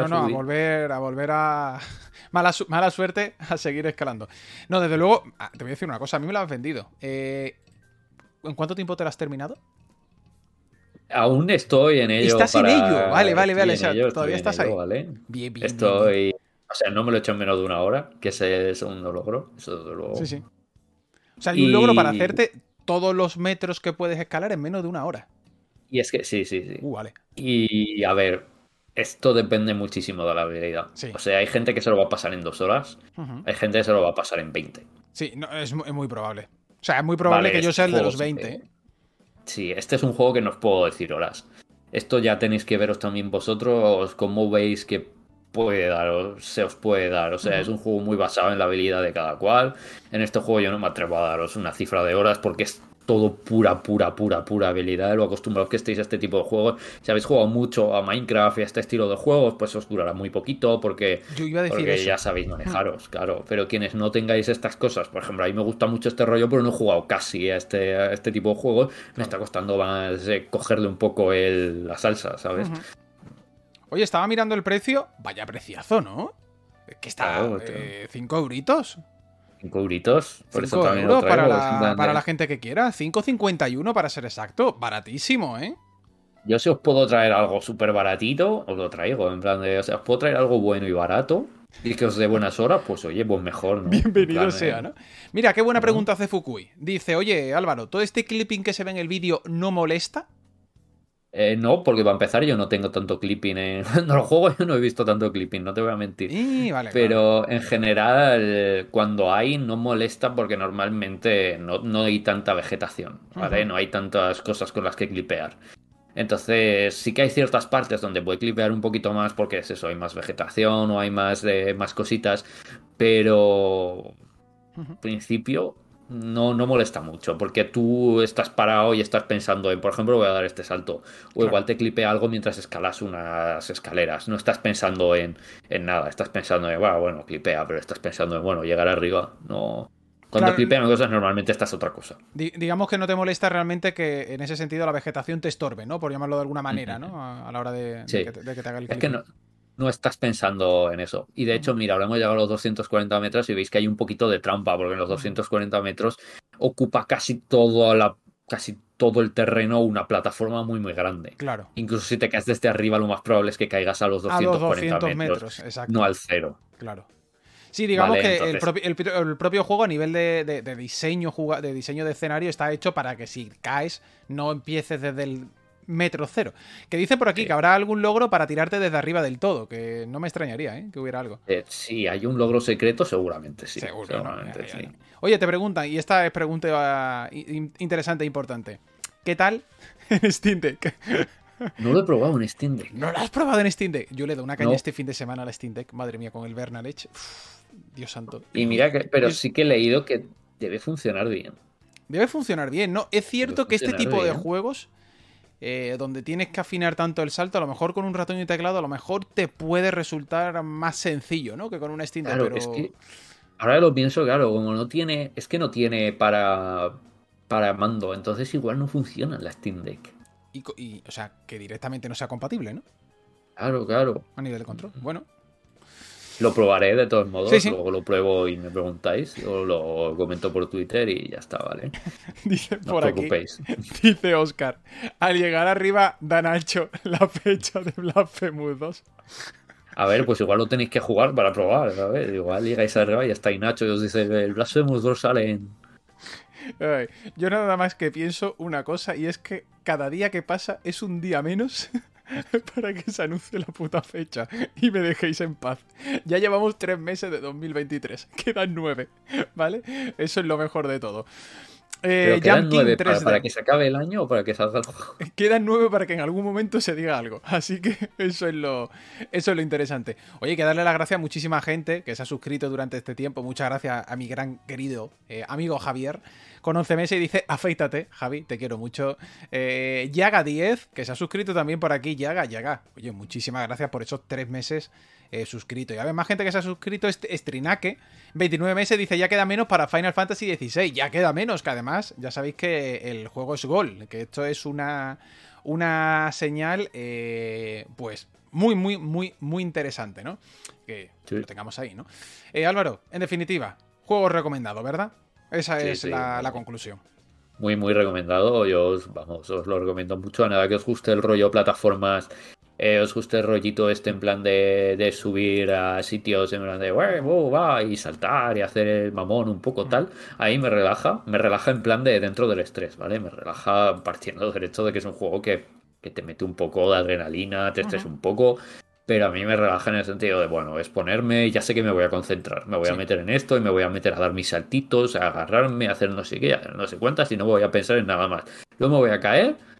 a... Mala suerte a seguir escalando. No, desde luego, te voy a decir una cosa. A mí me lo has vendido. ¿En cuánto tiempo te lo has terminado? Aún estoy en ello. ¿Estás en ello? Vale. O sea, todavía estás ahí. ¿Vale? Bien. Estoy... O sea, no me lo he hecho en menos de una hora, que ese es el segundo logro. Eso desde luego. Sí. O sea, hay un logro para hacerte todos los metros que puedes escalar en menos de una hora. Y es que sí. Vale. Y a ver, esto depende muchísimo de la habilidad. Sí. O sea, hay gente que se lo va a pasar en 2 horas, hay gente que se lo va a pasar en 20. Sí, no, es muy probable. O sea, es muy probable que yo sea el de los 20. Sí, este es un juego que no os puedo decir horas. Esto ya tenéis que veros también vosotros cómo veis que se os puede dar. O sea, es un juego muy basado en la habilidad de cada cual. En este juego yo no me atrevo a daros una cifra de horas porque es todo pura habilidad. Lo acostumbrados que estéis a este tipo de juegos. Si habéis jugado mucho a Minecraft y a este estilo de juegos, pues os durará muy poquito porque, Yo iba a decir porque eso. ya sabéis manejaros, claro. Pero quienes no tengáis estas cosas, por ejemplo, a mí me gusta mucho este rollo, pero no he jugado casi a este tipo de juegos. Me está costando más cogerle un poco la salsa, ¿sabes? Oye, estaba mirando el precio. Vaya preciazo, ¿no? Es que está Claro, 5 euritos. 5 euritos, por eso 5 también lo euros traigo. para la gente que quiera. 5,51 para ser exacto. Baratísimo, ¿eh? Yo si os puedo traer algo súper baratito, os lo traigo. En plan de, o sea, os puedo traer algo bueno y barato y que os dé buenas horas, pues oye, pues mejor, ¿no? Bienvenido En plan, sea, ¿no? Mira, qué buena ¿no? pregunta hace Fukui. Dice, oye, Álvaro, ¿todo este clipping que se ve en el vídeo no molesta? No, porque para empezar yo no tengo tanto clipping en... Cuando lo juego yo no he visto tanto clipping, no te voy a mentir. Vale, Pero claro. en general, cuando hay, no molesta porque normalmente no hay tanta vegetación, ¿vale? No hay tantas cosas con las que clipear. Entonces sí que hay ciertas partes donde puede clipear un poquito más porque es eso, hay más vegetación o hay más cositas, pero en principio no molesta mucho porque tú estás parado y estás pensando en, por ejemplo, voy a dar este salto o Claro. igual te clipea algo mientras escalas unas escaleras, no estás pensando en nada, estás pensando en, bueno, clipea, pero estás pensando en, bueno, llegar arriba, no... Cuando Claro, clipean cosas normalmente estás otra cosa. digamos que no te molesta realmente que en ese sentido la vegetación te estorbe, ¿no? Por llamarlo de alguna manera, ¿no? A la hora de Sí, que te haga el es que clipping. no estás pensando en eso. Y de hecho, mira, ahora hemos llegado a los 240 metros y veis que hay un poquito de trampa, porque en los 240 metros ocupa casi todo el terreno una plataforma muy grande. Claro. Incluso si te caes desde arriba, lo más probable es que caigas a los A los 240 200 metros, metros, exacto. no al cero. Claro. Sí, digamos Vale, que entonces, el propio juego a nivel de diseño, de diseño de escenario está hecho para que si caes no empieces desde el metro cero. Que dice por aquí sí. que habrá algún logro para tirarte desde arriba del todo, que no me extrañaría, ¿eh? Que hubiera algo. Si hay un logro secreto, seguramente sí. Seguro, ¿no? Seguramente Ya, sí. ya. Oye, te preguntan, y esta es pregunta interesante e importante. ¿Qué tal en Steam Deck? No lo he probado en Steam Deck. ¿No lo has probado en Steam Deck? Yo le doy una caña No. este fin de semana a la Steam Deck. Madre mía, con el Vernal Edge. Uf, Dios santo. Y mira que, pero Es- sí que he leído que debe funcionar bien. Debe funcionar bien, ¿no? Es Debe cierto que este funcionar tipo de bien. juegos, donde tienes que afinar tanto el salto, a lo mejor con un ratón y teclado, a lo mejor te puede resultar más sencillo, ¿no? Que con una Steam Deck, Claro, pero... es que ahora lo pienso, claro, como es que no tiene para mando, entonces igual no funciona la Steam Deck. o sea, que directamente no sea compatible, ¿no? Claro. A nivel de control. Bueno. Lo probaré de todos modos, Sí, sí. luego lo pruebo y me preguntáis, yo lo comento por Twitter y ya está, ¿vale? Dice No por os aquí. preocupéis. Dice Oscar. Al llegar arriba, da Nacho la fecha de Blasphemous 2. A ver, pues igual lo tenéis que jugar para probar, ¿sabes? Igual llegáis arriba y está ahí Nacho y os dice, el Blasphemous 2 sale en... Ay, yo nada más que pienso una cosa, y es que cada día que pasa es un día menos para que se anuncie la puta fecha y me dejéis en paz. Ya llevamos 3 meses de 2023, quedan 9, ¿vale? Eso es lo mejor de todo. Pero quedan Jump King 9 3D. para que se acabe el año o para que salga el juego. Quedan 9 para que en algún momento se diga algo. Así que eso es lo interesante. Oye, hay que darle las gracias a muchísima gente que se ha suscrito durante este tiempo. Muchas gracias a mi gran querido amigo Javier, con 11 meses, y dice, afeítate, Javi, te quiero mucho. Yaga 10, que se ha suscrito también por aquí. Yaga. Oye, muchísimas gracias por esos 3 meses suscrito. Y a ver, más gente que se ha suscrito. Strinake, 29 meses, dice, ya queda menos para Final Fantasy XVI. Ya queda menos, que además, ya sabéis que el juego es Gol, que esto es una señal, pues, muy interesante, ¿no? Que Sí. lo tengamos ahí, ¿no? Álvaro, en definitiva, juego recomendado, ¿verdad? Esa Sí, es sí, la bueno. conclusión. Muy recomendado. Yo os lo recomiendo mucho. A nada que os guste el rollo plataformas, os guste el rollito este en plan de subir a sitios en plan de va y saltar y hacer el mamón un poco tal. Ahí me relaja en plan de dentro del estrés, ¿vale? Me relaja partiendo del hecho de que es un juego que te mete un poco de adrenalina, te estresa un poco. Pero a mí me relaja en el sentido de, bueno, es ponerme, ya sé que me voy a concentrar, me voy a meter en esto y me voy a meter a dar mis saltitos, a agarrarme, a hacer no sé qué, no sé cuántas y no voy a pensar en nada más. Luego me voy a caer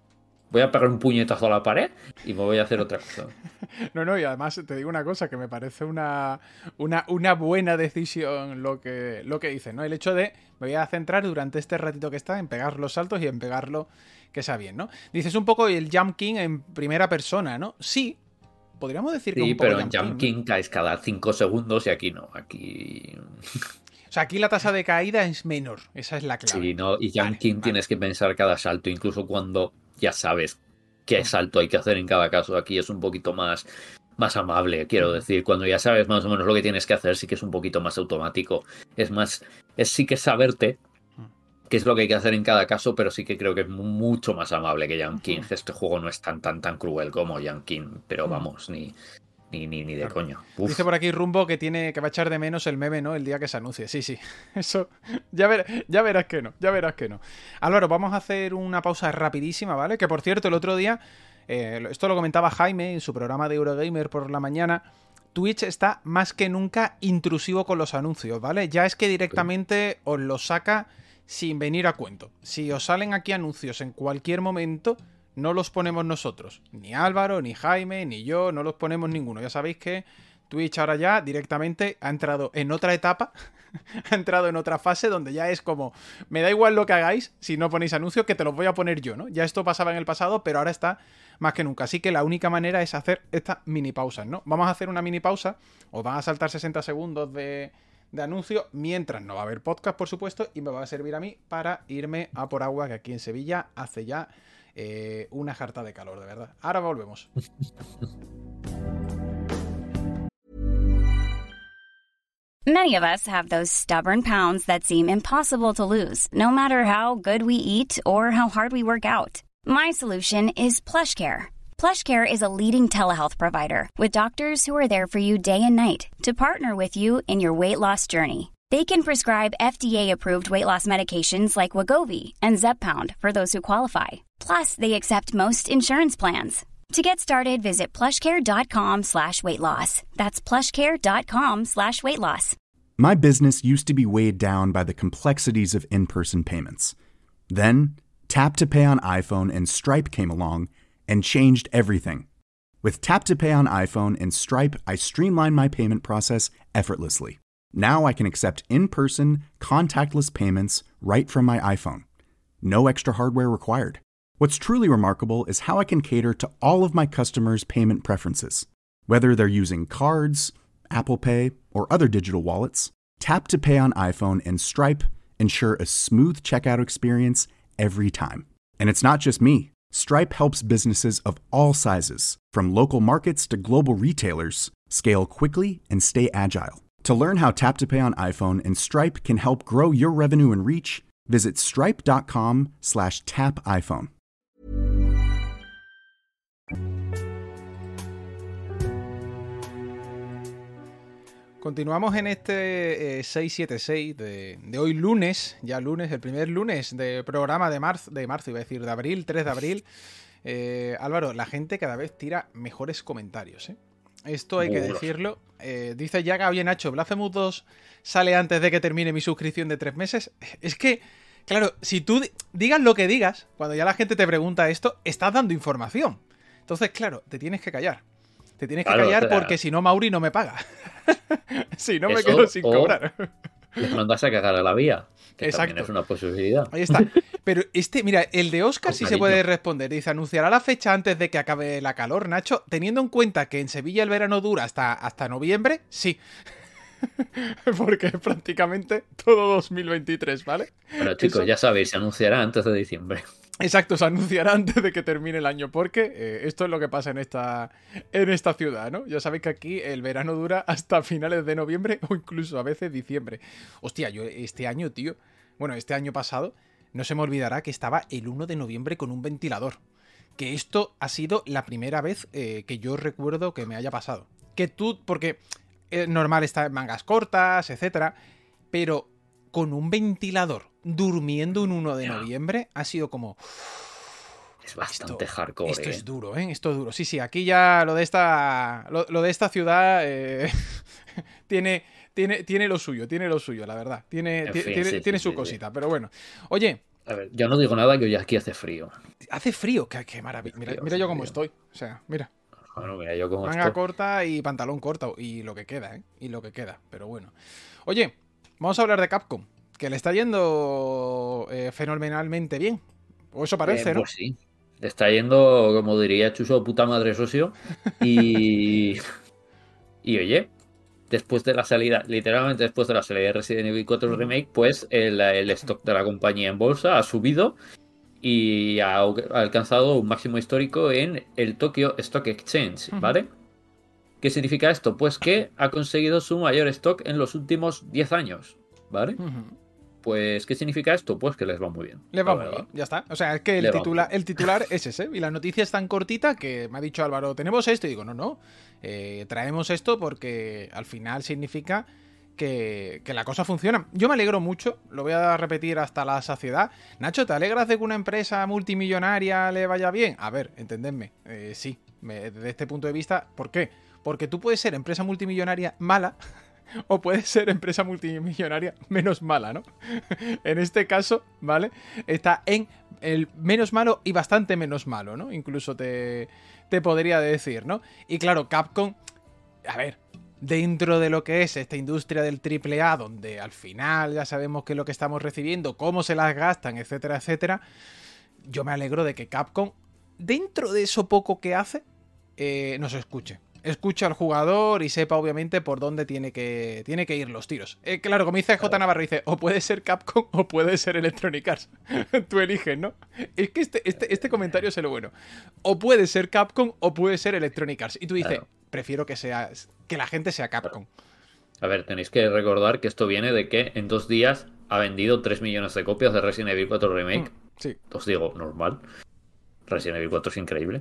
voy a pegar un puñetazo a la pared y me voy a hacer otra cosa. No, y además te digo una cosa, que me parece una buena decisión lo que dices, ¿no? El hecho de me voy a centrar durante este ratito que está en pegar los saltos y en pegarlo que sea bien, ¿no? Dices un poco el Jump King en primera persona, ¿no? Sí, podríamos decir que Sí, un poco pero en Jump King caes cada 5 segundos y aquí no, aquí... O sea, aquí la tasa de caída es menor, esa es la clave. Sí, no, y Jump King tienes que pensar cada salto, incluso cuando ya sabes qué salto hay que hacer en cada caso. Aquí es un poquito más amable, quiero decir. Cuando ya sabes más o menos lo que tienes que hacer, sí que es un poquito más automático. Sí que saberte qué es lo que hay que hacer en cada caso, pero sí que creo que es mucho más amable que Jump King. Este juego no es tan cruel como Jump King, pero vamos, ni de claro. coño. Dice por aquí Rumbo que va a echar de menos el meme, ¿no? El día que se anuncie. Sí. Eso. Ya verás que no. Álvaro, vamos a hacer una pausa rapidísima, ¿vale? Que por cierto, el otro día, esto lo comentaba Jaime en su programa de Eurogamer por la mañana. Twitch está más que nunca intrusivo con los anuncios, ¿vale? Ya es que directamente os lo saca sin venir a cuento. Si os salen aquí anuncios en cualquier momento, no los ponemos nosotros. Ni Álvaro, ni Jaime, ni yo, no los ponemos ninguno. Ya sabéis que Twitch ahora ya directamente ha entrado en otra etapa, ha entrado en otra fase donde ya es como, me da igual lo que hagáis si no ponéis anuncios, que te los voy a poner yo, ¿no? Ya esto pasaba en el pasado, pero ahora está más que nunca. Así que la única manera es hacer estas mini pausas, ¿no? Vamos a hacer una mini pausa, os van a saltar 60 segundos de anuncio, mientras no va a haber podcast, por supuesto, y me va a servir a mí para irme a por agua, que aquí en Sevilla hace ya una jarta de calor, de verdad. Ahora volvemos. Many of us have those stubborn pounds that seem impossible to lose, no matter how good we eat or how hard we work out. My solution is PlushCare. PlushCare is a leading telehealth provider with doctors who are there for you day and night to partner with you in your weight loss journey. They can prescribe FDA-approved weight loss medications like Wegovy and Zepbound for those who qualify. Plus, they accept most insurance plans. To get started, visit plushcare.com/weightloss. That's plushcare.com/weightloss. My business used to be weighed down by the complexities of in-person payments. Then, Tap to Pay on iPhone and Stripe came along and changed everything. With Tap to Pay on iPhone and Stripe, I streamlined my payment process effortlessly. Now I can accept in-person, contactless payments right from my iPhone. No extra hardware required. What's truly remarkable is how I can cater to all of my customers' payment preferences. Whether they're using cards, Apple Pay, or other digital wallets, Tap to Pay on iPhone and Stripe ensure a smooth checkout experience every time. And it's not just me. Stripe helps businesses of all sizes, from local markets to global retailers, scale quickly and stay agile. To learn how Tap to Pay on iPhone and Stripe can help grow your revenue and reach, visit stripe.com/tapiphone. Continuamos en este 676 de hoy lunes, ya lunes, el primer lunes de programa de marzo, iba a decir, de abril, 3 de abril. Álvaro, la gente cada vez tira mejores comentarios, ¿eh? Esto hay que decirlo. Dice Yaga, oye Nacho, ¿Blasphemous 2 sale antes de que termine mi suscripción de 3 meses? Es que, claro, si tú digas lo que digas, cuando ya la gente te pregunta esto, estás dando información. Entonces, claro, te tienes que callar. Te tienes que callar, o sea, porque si no, Mauri no me paga. Si no, me quedo sin cobrar. Les mandas a cagar a la vía. Que exacto. También es una posibilidad. Ahí está. Pero mira, el de Oscar sí se puede responder. Dice, ¿anunciará la fecha antes de que acabe la calor, Nacho? Teniendo en cuenta que en Sevilla el verano dura hasta noviembre, sí. Porque es prácticamente todo 2023, ¿vale? Bueno, chicos, ya sabéis, se anunciará antes de diciembre. Exacto, se anunciará antes de que termine el año, porque esto es lo que pasa en esta ciudad, ¿no? Ya sabéis que aquí el verano dura hasta finales de noviembre o incluso a veces diciembre. Hostia, yo este año, tío, bueno, este año pasado, no se me olvidará que estaba el 1 de noviembre con un ventilador. Que esto ha sido la primera vez que yo recuerdo que me haya pasado. Que tú, porque es normal estar en mangas cortas, etcétera, pero con un ventilador durmiendo un 1 de noviembre ha sido como... Es bastante hardcore. Esto es duro, ¿eh? Esto es duro. Sí, aquí ya lo de esta ciudad tiene lo suyo, la verdad. Tiene su cosita, pero bueno. Oye, A ver, yo no digo nada, que hoy aquí hace frío. Hace frío, qué maravilla. Mira yo cómo estoy. O sea, mira. Bueno, mira yo cómo Manga estoy. corta y pantalón corto. Y lo que queda, ¿eh? Y lo que queda. Pero bueno. Oye, vamos a hablar de Capcom. Que le está yendo fenomenalmente bien. O eso parece, ¿no? Pues sí. Le está yendo, como diría Chuso, puta madre socio. Y. Y oye, después de la salida, literalmente después de la salida de Resident Evil 4 Remake, pues el stock de la compañía en bolsa ha subido y ha alcanzado un máximo histórico en el Tokyo Stock Exchange, ¿vale? ¿Qué significa esto? Pues que ha conseguido su mayor stock en los últimos 10 años, ¿vale? Pues, ¿qué significa esto? Pues que les va muy bien. Les va muy bien, ya está. O sea, es que el titular es ese. Y la noticia es tan cortita que me ha dicho Álvaro, tenemos esto. Y digo, no. Traemos esto porque al final significa que la cosa funciona. Yo me alegro mucho, lo voy a repetir hasta la saciedad. Nacho, ¿te alegras de que una empresa multimillonaria le vaya bien? A ver, entendedme. Sí, desde este punto de vista, ¿por qué? Porque tú puedes ser empresa multimillonaria mala o puede ser empresa multimillonaria menos mala, ¿no? En este caso, ¿vale? Está en el menos malo y bastante menos malo, ¿no? Incluso te podría decir, ¿no? Y claro, Capcom, a ver, dentro de lo que es esta industria del AAA, donde al final ya sabemos qué es lo que estamos recibiendo, cómo se las gastan, etcétera, etcétera, yo me alegro de que Capcom, dentro de eso poco que hace, nos escuche. Escucha al jugador y sepa obviamente por dónde tiene que ir los tiros. Claro, como dice J. Navarro, dice, o puede ser Capcom o puede ser Electronic Arts. Tú eliges, ¿no? Es que este comentario es lo bueno. O puede ser Capcom o puede ser Electronic Arts. Y tú dices, claro, prefiero que la gente sea Capcom. A ver, tenéis que recordar que esto viene de que en 2 días ha vendido 3 millones de copias de Resident Evil 4 Remake. Sí. Os digo, normal. Resident Evil 4 es increíble.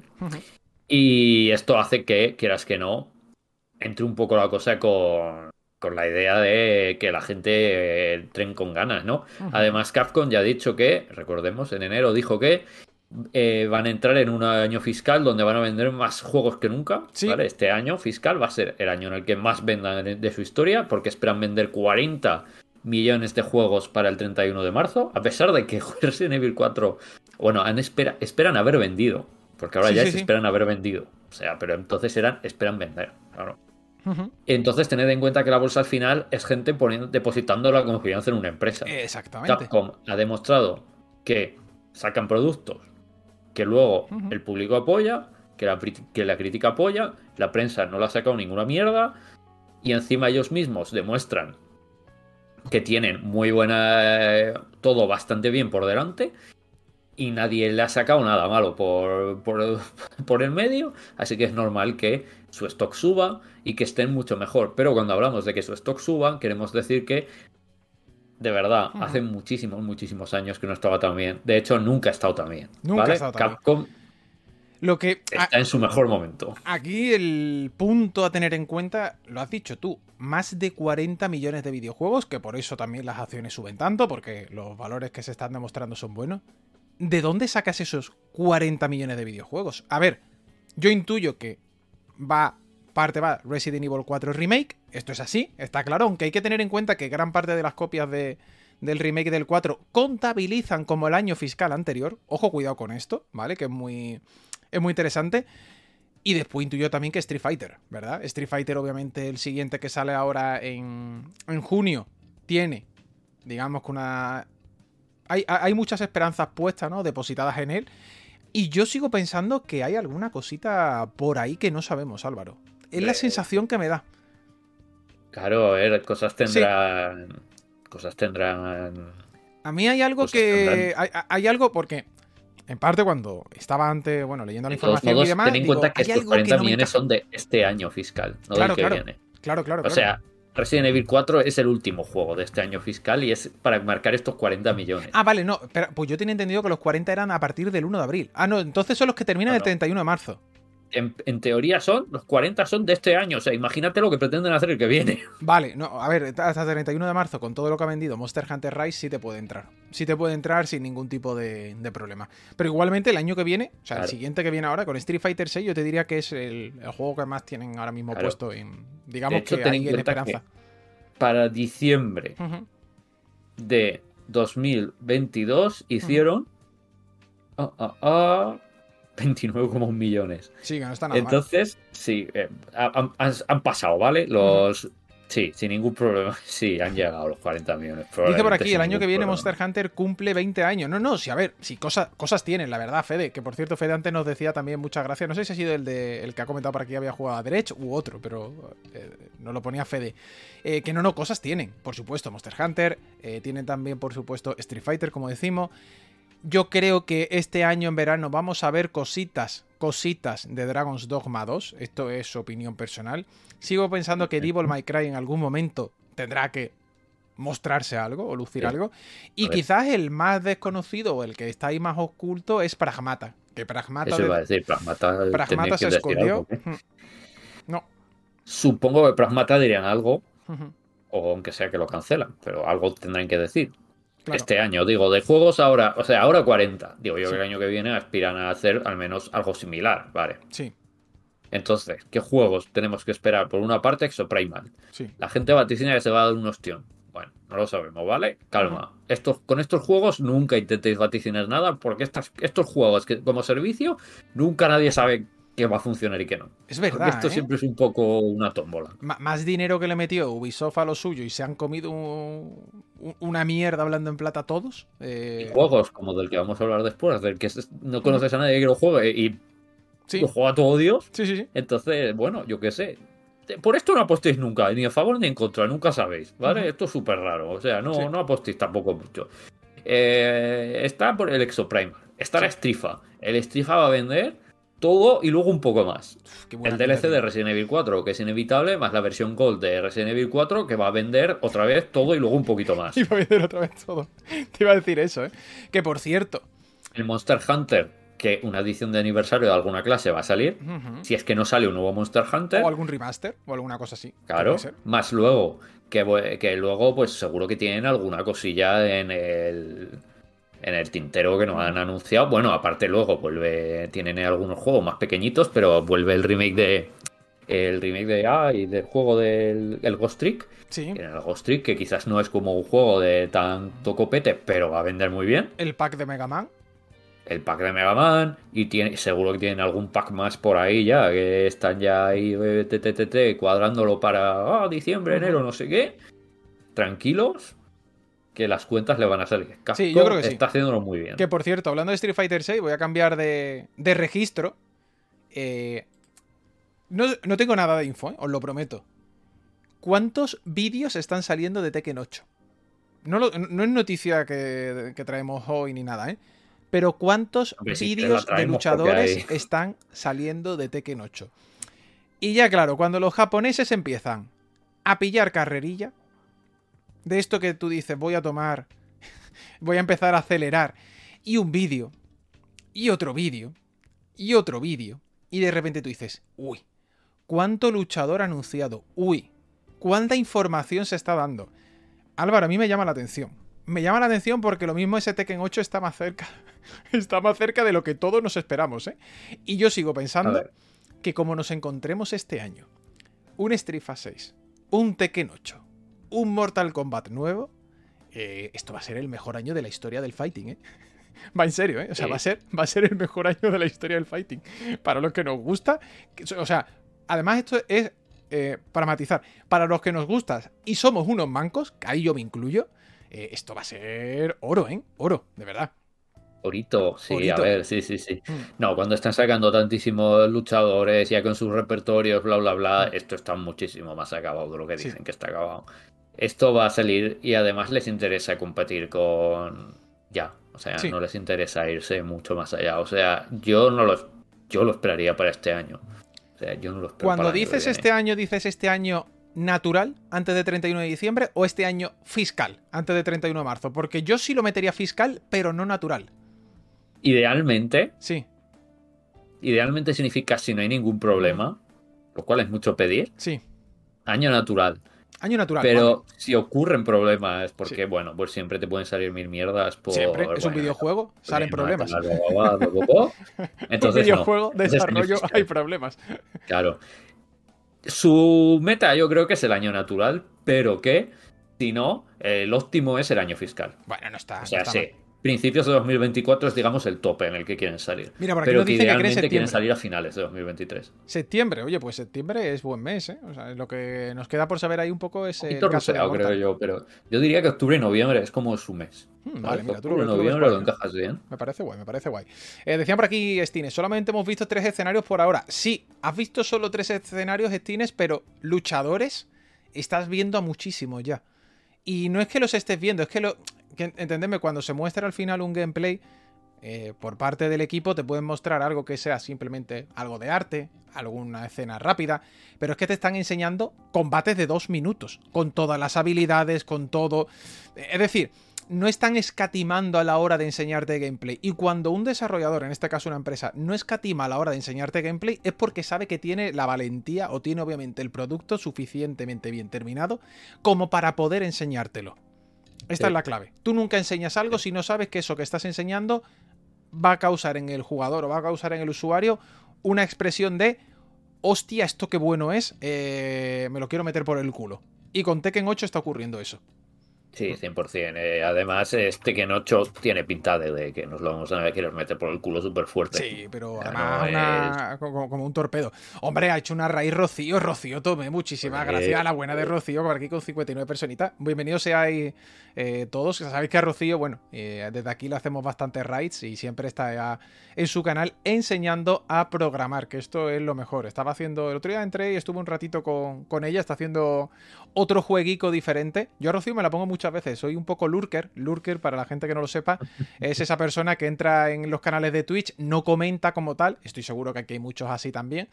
Y esto hace que, quieras que no, entre un poco la cosa con la idea de que la gente entren con ganas, ¿no? Además, Capcom ya ha dicho que, recordemos, en enero dijo que van a entrar en un año fiscal donde van a vender más juegos que nunca, sí, ¿vale? Este año fiscal va a ser el año en el que más vendan de su historia, porque esperan vender 40 millones de juegos para el 31 de marzo, a pesar de que Resident Evil 4, bueno, esperan haber vendido. Porque ahora se esperan haber vendido. O sea, pero entonces esperan vender, claro. Entonces tened en cuenta que la bolsa al final es gente depositando la confianza en una empresa. Exactamente. Capcom ha demostrado que sacan productos que luego el público apoya, que la crítica apoya, la prensa no le ha sacado ninguna mierda, y encima ellos mismos demuestran que tienen muy buena... todo bastante bien por delante, y nadie le ha sacado nada malo por el medio, así que es normal que su stock suba y que estén mucho mejor. Pero cuando hablamos de que su stock suba, queremos decir que, de verdad, hace muchísimos años que no estaba tan bien. De hecho, nunca ha estado tan bien. Nunca ¿vale? ha estado tan Capcom bien. Lo que está en su mejor momento. Aquí el punto a tener en cuenta, lo has dicho tú, más de 40 millones de videojuegos, que por eso también las acciones suben tanto, porque los valores que se están demostrando son buenos. ¿De dónde sacas esos 40 millones de videojuegos? A ver, yo intuyo que parte va Resident Evil 4 Remake, esto es así, está claro, aunque hay que tener en cuenta que gran parte de las copias del remake del 4 contabilizan como el año fiscal anterior. Ojo, cuidado con esto, ¿vale? Que es muy interesante. Y después intuyo también que Street Fighter, ¿verdad? Street Fighter, obviamente, el siguiente que sale ahora en junio, tiene, digamos que una... Hay muchas esperanzas puestas, ¿no? Depositadas en él. Y yo sigo pensando que hay alguna cosita por ahí que no sabemos, Álvaro. Es la sensación que me da. Claro, a ver, cosas tendrán... Sí. Cosas tendrán... A mí hay algo que... Hay algo porque... En parte cuando estaba antes, bueno, leyendo la información y demás... Ten en cuenta que estos 40 millones son de este año fiscal, no del que viene. Claro. O sea... Resident Evil 4 es el último juego de este año fiscal y es para marcar estos 40 millones. Ah, vale, no, pero pues yo tenía entendido que los 40 eran a partir del 1 de abril. Ah, no, entonces son los que terminan el 31 de marzo. En teoría los 40 son de este año, o sea, imagínate lo que pretenden hacer el que viene. Vale, no, a ver, hasta el 31 de marzo, con todo lo que ha vendido Monster Hunter Rise, sí te puede entrar. Sí te puede entrar sin ningún tipo de problema. Pero igualmente el año que viene, o sea, el siguiente que viene ahora, con Street Fighter 6, yo te diría que es el juego que más tienen ahora mismo puesto en... Digamos de hecho, que hay en esperanza. Para diciembre de 2022 hicieron 29,1 millones. Sí, que no está nada mal. Entonces, sí, han pasado, ¿vale? Sí, sin ningún problema. Sí, han llegado a los 40 millones. Dice por aquí, sin el año ningún que viene problema. Monster Hunter cumple 20 años. No, sí, a ver, sí, cosas tienen, la verdad, Fede. Que por cierto, Fede antes nos decía también muchas gracias. No sé si ha sido el que ha comentado por aquí había jugado a Dredge u otro, pero nos lo ponía Fede. Que no, cosas tienen. Por supuesto, Monster Hunter. Tienen también, por supuesto, Street Fighter, como decimos. Yo creo que este año en verano vamos a ver cositas de Dragon's Dogma 2. Esto es opinión personal. Sigo pensando que Devil May Cry en algún momento tendrá que mostrarse algo o lucir algo. Y quizás el más desconocido o el que está ahí más oculto es Pragmata. Que Pragmata, Eso iba a decir, Pragmata se escondió. No. Supongo que Pragmata dirían algo, o aunque sea que lo cancelan, pero algo tendrán que decir. Claro. Este año, digo, de juegos ahora, o sea, ahora 40. Digo, yo que el año que viene aspiran a hacer al menos algo similar, ¿vale? Sí. Entonces, ¿qué juegos tenemos que esperar? Por una parte, Exoprimal. Sí. La gente vaticina que se va a dar un ostión. Bueno, no lo sabemos, ¿vale? Calma. Con estos juegos nunca intentéis vaticinar nada, porque estos juegos que como servicio, nunca nadie sabe qué va a funcionar y qué no. Es verdad, porque esto siempre es un poco una tómbola. Más dinero que le metió Ubisoft a lo suyo y se han comido una mierda hablando en plata todos. Y juegos como del que vamos a hablar después, del que no conoces a nadie que lo juegue y lo juega todo Dios. Sí. Entonces, bueno, yo qué sé. Por esto no apostéis nunca, ni a favor ni en contra, nunca sabéis, ¿vale? Esto es súper raro, o sea, no apostéis tampoco mucho. Está por el Exoprimal, está la Strifa. El Strifa va a vender todo y luego un poco más. El DLC de Resident Evil 4, que es inevitable, más la versión Gold de Resident Evil 4, que va a vender otra vez todo y luego un poquito más. Y va a vender otra vez todo. Te iba a decir eso, ¿eh? Que por cierto... El Monster Hunter, que una edición de aniversario de alguna clase va a salir, si es que no sale un nuevo Monster Hunter. O algún remaster, o alguna cosa así. Claro, más luego, que luego pues seguro que tienen alguna cosilla en el tintero que nos han anunciado. Bueno, aparte luego tienen algunos juegos más pequeñitos, pero vuelve el remake del juego del Ghost Trick. Sí. Tienen el Ghost Trick, que quizás no es como un juego de tanto copete, pero va a vender muy bien. El pack de Mega Man. El pack de Mega Man, y seguro que tienen algún pack más por ahí ya, que están ya ahí cuadrándolo para diciembre, enero, no sé qué. Tranquilos, que las cuentas le van a salir. Capcom sí, yo creo que sí. Está haciéndolo muy bien. Que por cierto, hablando de Street Fighter 6, voy a cambiar de registro. No tengo nada de info, os lo prometo. ¿Cuántos vídeos están saliendo de Tekken 8? No es noticia que traemos hoy ni nada, ¿eh? Pero ¿cuántos vídeos de luchadores están saliendo de Tekken 8? Y ya claro, cuando los japoneses empiezan a pillar carrerilla, de esto que tú dices, voy a empezar a acelerar, y un vídeo, y otro vídeo, y otro vídeo, y de repente tú dices, uy, ¿cuánto luchador anunciado? Uy, ¿cuánta información se está dando? Álvaro, a mí me llama la atención. Me llama la atención porque lo mismo ese Tekken 8 está más cerca. Está más cerca de lo que todos nos esperamos, ¿eh? Y yo sigo pensando que como nos encontremos este año un Street Fighter 6, un Tekken 8, un Mortal Kombat nuevo, esto va a ser el mejor año de la historia del fighting, ¿eh? Va en serio, ¿eh? O sea, va a ser el mejor año de la historia del fighting. Para los que nos gusta, o sea, además esto es para matizar, para los que nos gusta y somos unos mancos, que ahí yo me incluyo, esto va a ser oro, ¿eh? Oro, de verdad. Orito, sí, Orito. A ver, sí. No, cuando están sacando tantísimos luchadores ya con sus repertorios, bla, bla, bla, esto está muchísimo más acabado de lo que dicen que está acabado. Esto va a salir y además les interesa competir con... o sea, no les interesa irse mucho más allá. O sea, yo lo esperaría para este año. O sea, yo no lo espero. Cuando dices dices este año natural, antes de 31 de diciembre, o este año fiscal, antes de 31 de marzo. Porque yo sí lo metería fiscal, pero no natural. Idealmente. Sí. Idealmente significa si no hay ningún problema, lo cual es mucho pedir. Sí. Año natural. Año natural. Pero si ocurren problemas, porque bueno, pues siempre te pueden salir mil mierdas por... Siempre, es un videojuego, salen problemas. Entonces, un videojuego, desarrollo, hay problemas. Claro. Su meta yo creo que es el año natural, pero que Si no, el óptimo es el año fiscal. Bueno, no está. O sea, no está sí. mal. Principios de 2024 es, digamos, el tope en el que quieren salir. Mira, por aquí pero nos que dice que cree idealmente quieren septiembre. salir a finales de 2023. Septiembre, oye, pues septiembre es buen mes, ¿eh? O sea, lo que nos queda por saber ahí un poco es Un el poquito caso de ruseado, creo Mortal. yo, pero yo diría que octubre y noviembre es como su mes. Vale, mira, tú lo Octubre, ves noviembre lo guay, ¿no? encajas bien. Me parece guay, me parece guay. Decían por aquí, Stines, solamente hemos visto 3 escenarios por ahora. Sí, has visto solo 3 escenarios, Stines, pero luchadores estás viendo a muchísimos ya. Y no es que los estés viendo, es que entendedme, cuando se muestra al final un gameplay por parte del equipo, te pueden mostrar algo que sea simplemente algo de arte, alguna escena rápida, pero es que te están enseñando combates de 2 minutos, con todas las habilidades, con todo. Es decir, no están escatimando a la hora de enseñarte gameplay. Y cuando un desarrollador, en este caso una empresa, no escatima a la hora de enseñarte gameplay, es porque sabe que tiene la valentía o tiene obviamente el producto suficientemente bien terminado como para poder enseñártelo. Esta es la clave. Tú nunca enseñas algo si no sabes que eso que estás enseñando va a causar en el jugador o va a causar en el usuario una expresión de hostia, esto qué bueno es, me lo quiero meter por el culo. Y con Tekken 8 está ocurriendo eso. Sí, 100%. Además, Tekken 8 tiene pinta de que nos lo vamos a querer meter por el culo súper fuerte. Sí, pero O sea, además como un torpedo. Hombre, ha hecho una raíz Rocío. Rocío, tomé muchísimas gracias a la buena de Rocío, por aquí con 59 personitas. Bienvenidos seáis todos. Sabéis que a Rocío, bueno, desde aquí le hacemos bastantes raids y siempre está en su canal enseñando a programar, que esto es lo mejor. Estaba haciendo, el otro día entré y estuve un ratito con ella, está haciendo otro jueguico diferente. Yo a Rocío me la pongo muchas veces, soy un poco lurker. Lurker, para la gente que no lo sepa, es esa persona que entra en los canales de Twitch, no comenta como tal, estoy seguro que aquí hay muchos así también,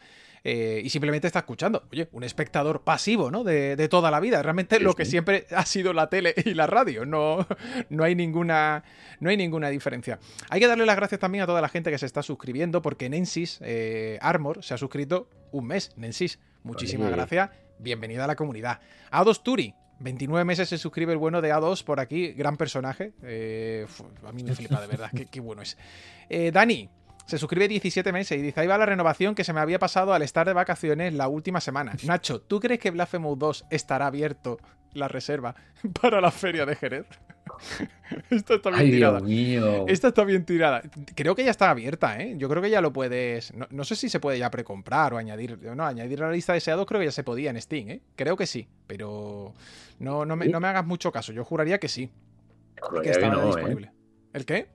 y simplemente está escuchando. Oye, un espectador pasivo, ¿no? De toda la vida, realmente sí, lo que siempre ha sido la tele y la radio, no hay ninguna diferencia. Hay que darle las gracias también a toda la gente que se está suscribiendo, porque Nensis Armor se ha suscrito un mes. Nensis, muchísimas gracias, bienvenida a la comunidad. A2 Turi, 29 meses se suscribe el bueno de A2 por aquí, gran personaje. A mí me flipa, de verdad, qué bueno es. Dani se suscribe 17 meses y dice, ahí va la renovación que se me había pasado al estar de vacaciones la última semana. Nacho, ¿tú crees que Blasphemous 2 estará abierto la reserva para la feria de Jerez? Esta está bien tirada. Dios mío. Esta está bien tirada. Creo que ya está abierta, ¿eh? Yo creo que ya lo puedes... No sé si se puede ya precomprar o añadir... No, añadir a la lista de deseados creo que ya se podía en Steam, ¿eh? Creo que sí, pero no me hagas mucho caso. Yo juraría que sí. Juraría que estaba no, disponible. ¿El qué?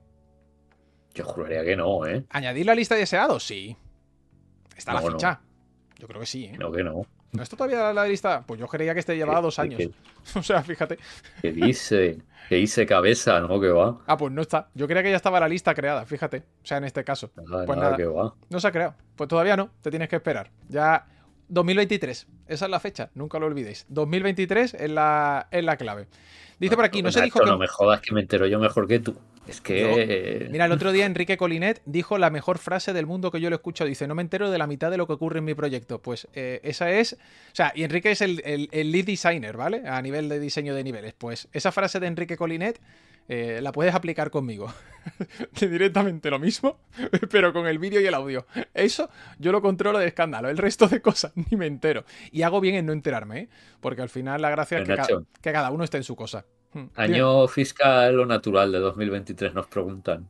Yo juraría que no, ¿eh? ¿Añadir la lista de deseados? Sí. Está la No, ficha. Yo creo que sí, ¿eh? No, que no. ¿No está todavía la lista? Pues yo creía que este llevaba 2 años. O sea, fíjate. ¿Qué dice? ¿Qué dice cabeza? ¿No? ¿Qué va? Ah, pues no está. Yo creía que ya estaba la lista creada, fíjate. O sea, en este caso. Pues nada, ¿Qué va? no se ha creado. Pues todavía no. Te tienes que esperar. Ya 2023. Esa es la fecha. Nunca lo olvidéis. 2023 es la clave. Dice por aquí, no se dijo que... No me jodas, que me entero yo mejor que tú. Es que... Mira, el otro día Enrique Colinet dijo la mejor frase del mundo que yo lo he escuchado. Dice, no me entero de la mitad de lo que ocurre en mi proyecto. Pues esa es... O sea, y Enrique es el lead designer, ¿vale? A nivel de diseño de niveles. Pues esa frase de Enrique Colinet la puedes aplicar conmigo. Directamente lo mismo, pero con el vídeo y el audio. Eso yo lo controlo de escándalo. El resto de cosas ni me entero. Y hago bien en no enterarme, ¿eh? Porque al final la gracia es que cada uno esté en su cosa. Año fiscal o natural de 2023 nos preguntan.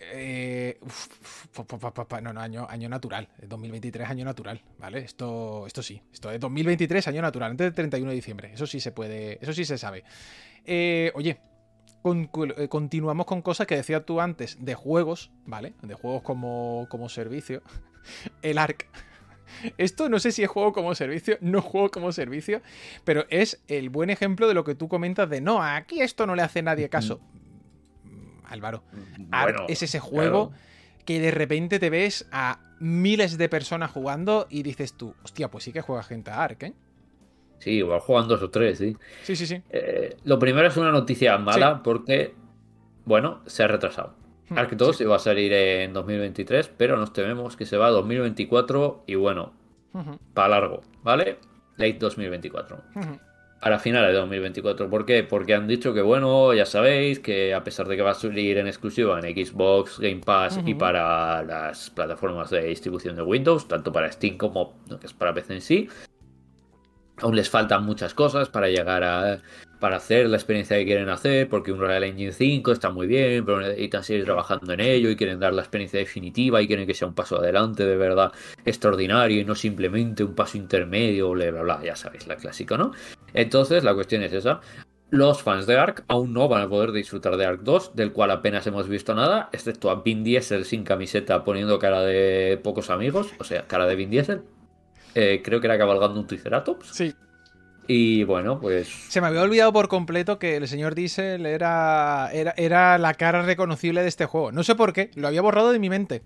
Año natural. 2023 año natural, ¿vale? Esto sí. Esto es 2023 año natural, antes del 31 de diciembre. Eso sí se puede, eso sí se sabe. Oye, continuamos con cosas que decías tú antes de juegos, ¿vale? De juegos como servicio. El ARC. Esto no sé si es juego como servicio, no juego como servicio, pero es el buen ejemplo de lo que tú comentas de no, aquí esto no le hace nadie caso. Álvaro, Ark es ese juego que de repente te ves a miles de personas jugando y dices tú, hostia, pues sí que juega gente a Ark, ¿eh? Sí, igual juegan 2 o 3, sí. Sí. Lo primero es una noticia mala porque, bueno, se ha retrasado. Ark 2 iba a salir en 2023, pero nos tememos que se va a 2024 y bueno, para largo, ¿vale? Late 2024. Para finales de 2024. ¿Por qué? Porque han dicho que, bueno, ya sabéis que a pesar de que va a salir en exclusiva en Xbox, Game Pass y para las plataformas de distribución de Windows, tanto para Steam como que es para PC en sí, Aún les faltan muchas cosas para llegar para hacer la experiencia que quieren hacer, porque Unreal Engine 5 está muy bien, pero necesitan seguir trabajando en ello y quieren dar la experiencia definitiva y quieren que sea un paso adelante de verdad extraordinario y no simplemente un paso intermedio, bla, bla, bla, ya sabéis, la clásica, ¿no? Entonces la cuestión es esa. Los fans de Ark aún no van a poder disfrutar de Ark 2, del cual apenas hemos visto nada, excepto a Vin Diesel sin camiseta poniendo cara de pocos amigos, o sea, cara de Vin Diesel. Creo que era cabalgando un Triceratops. Sí. Y bueno, pues... Se me había olvidado por completo que el señor Diesel era la cara reconocible de este juego. No sé por qué, lo había borrado de mi mente.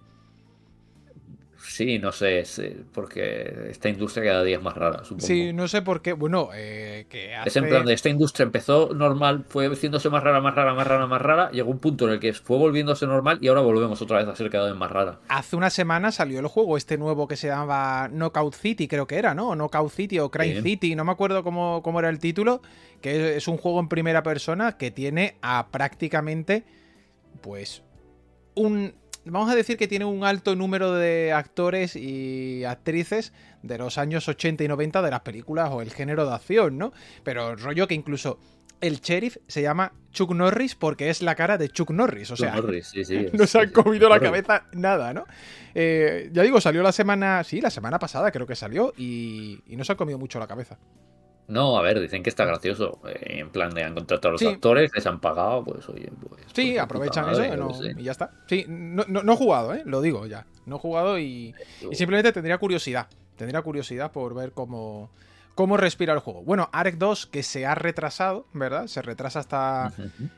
Sí, no sé, porque esta industria cada día es más rara, supongo. Sí, no sé por qué. Bueno, Es en plan de esta industria empezó normal, fue haciéndose más rara, llegó un punto en el que fue volviéndose normal y ahora volvemos otra vez a ser cada vez más rara. Hace una semana salió el juego este nuevo que se llamaba Knockout City, creo que era, ¿no? Knockout City o Crime City, no me acuerdo cómo era el título, que es un juego en primera persona que tiene a prácticamente, pues, vamos a decir que tiene un alto número de actores y actrices de los años 80 y 90 de las películas o el género de acción, ¿no? Pero rollo que incluso el sheriff se llama Chuck Norris porque es la cara de Chuck Norris, o sea, Norris, sí, no se han comido la cabeza nada, ¿no? Ya digo, salió la semana pasada creo que salió y no se han comido mucho la cabeza. No, a ver, dicen que está gracioso. En plan de han contratado a los actores, les han pagado, pues oye, pues... Sí, pues, aprovechan madre, eso y ya está. Sí, no he jugado, lo digo ya. No he jugado y simplemente tendría curiosidad. Tendría curiosidad por ver cómo respira el juego. Bueno, Ark 2 que se ha retrasado, ¿verdad? Se retrasa hasta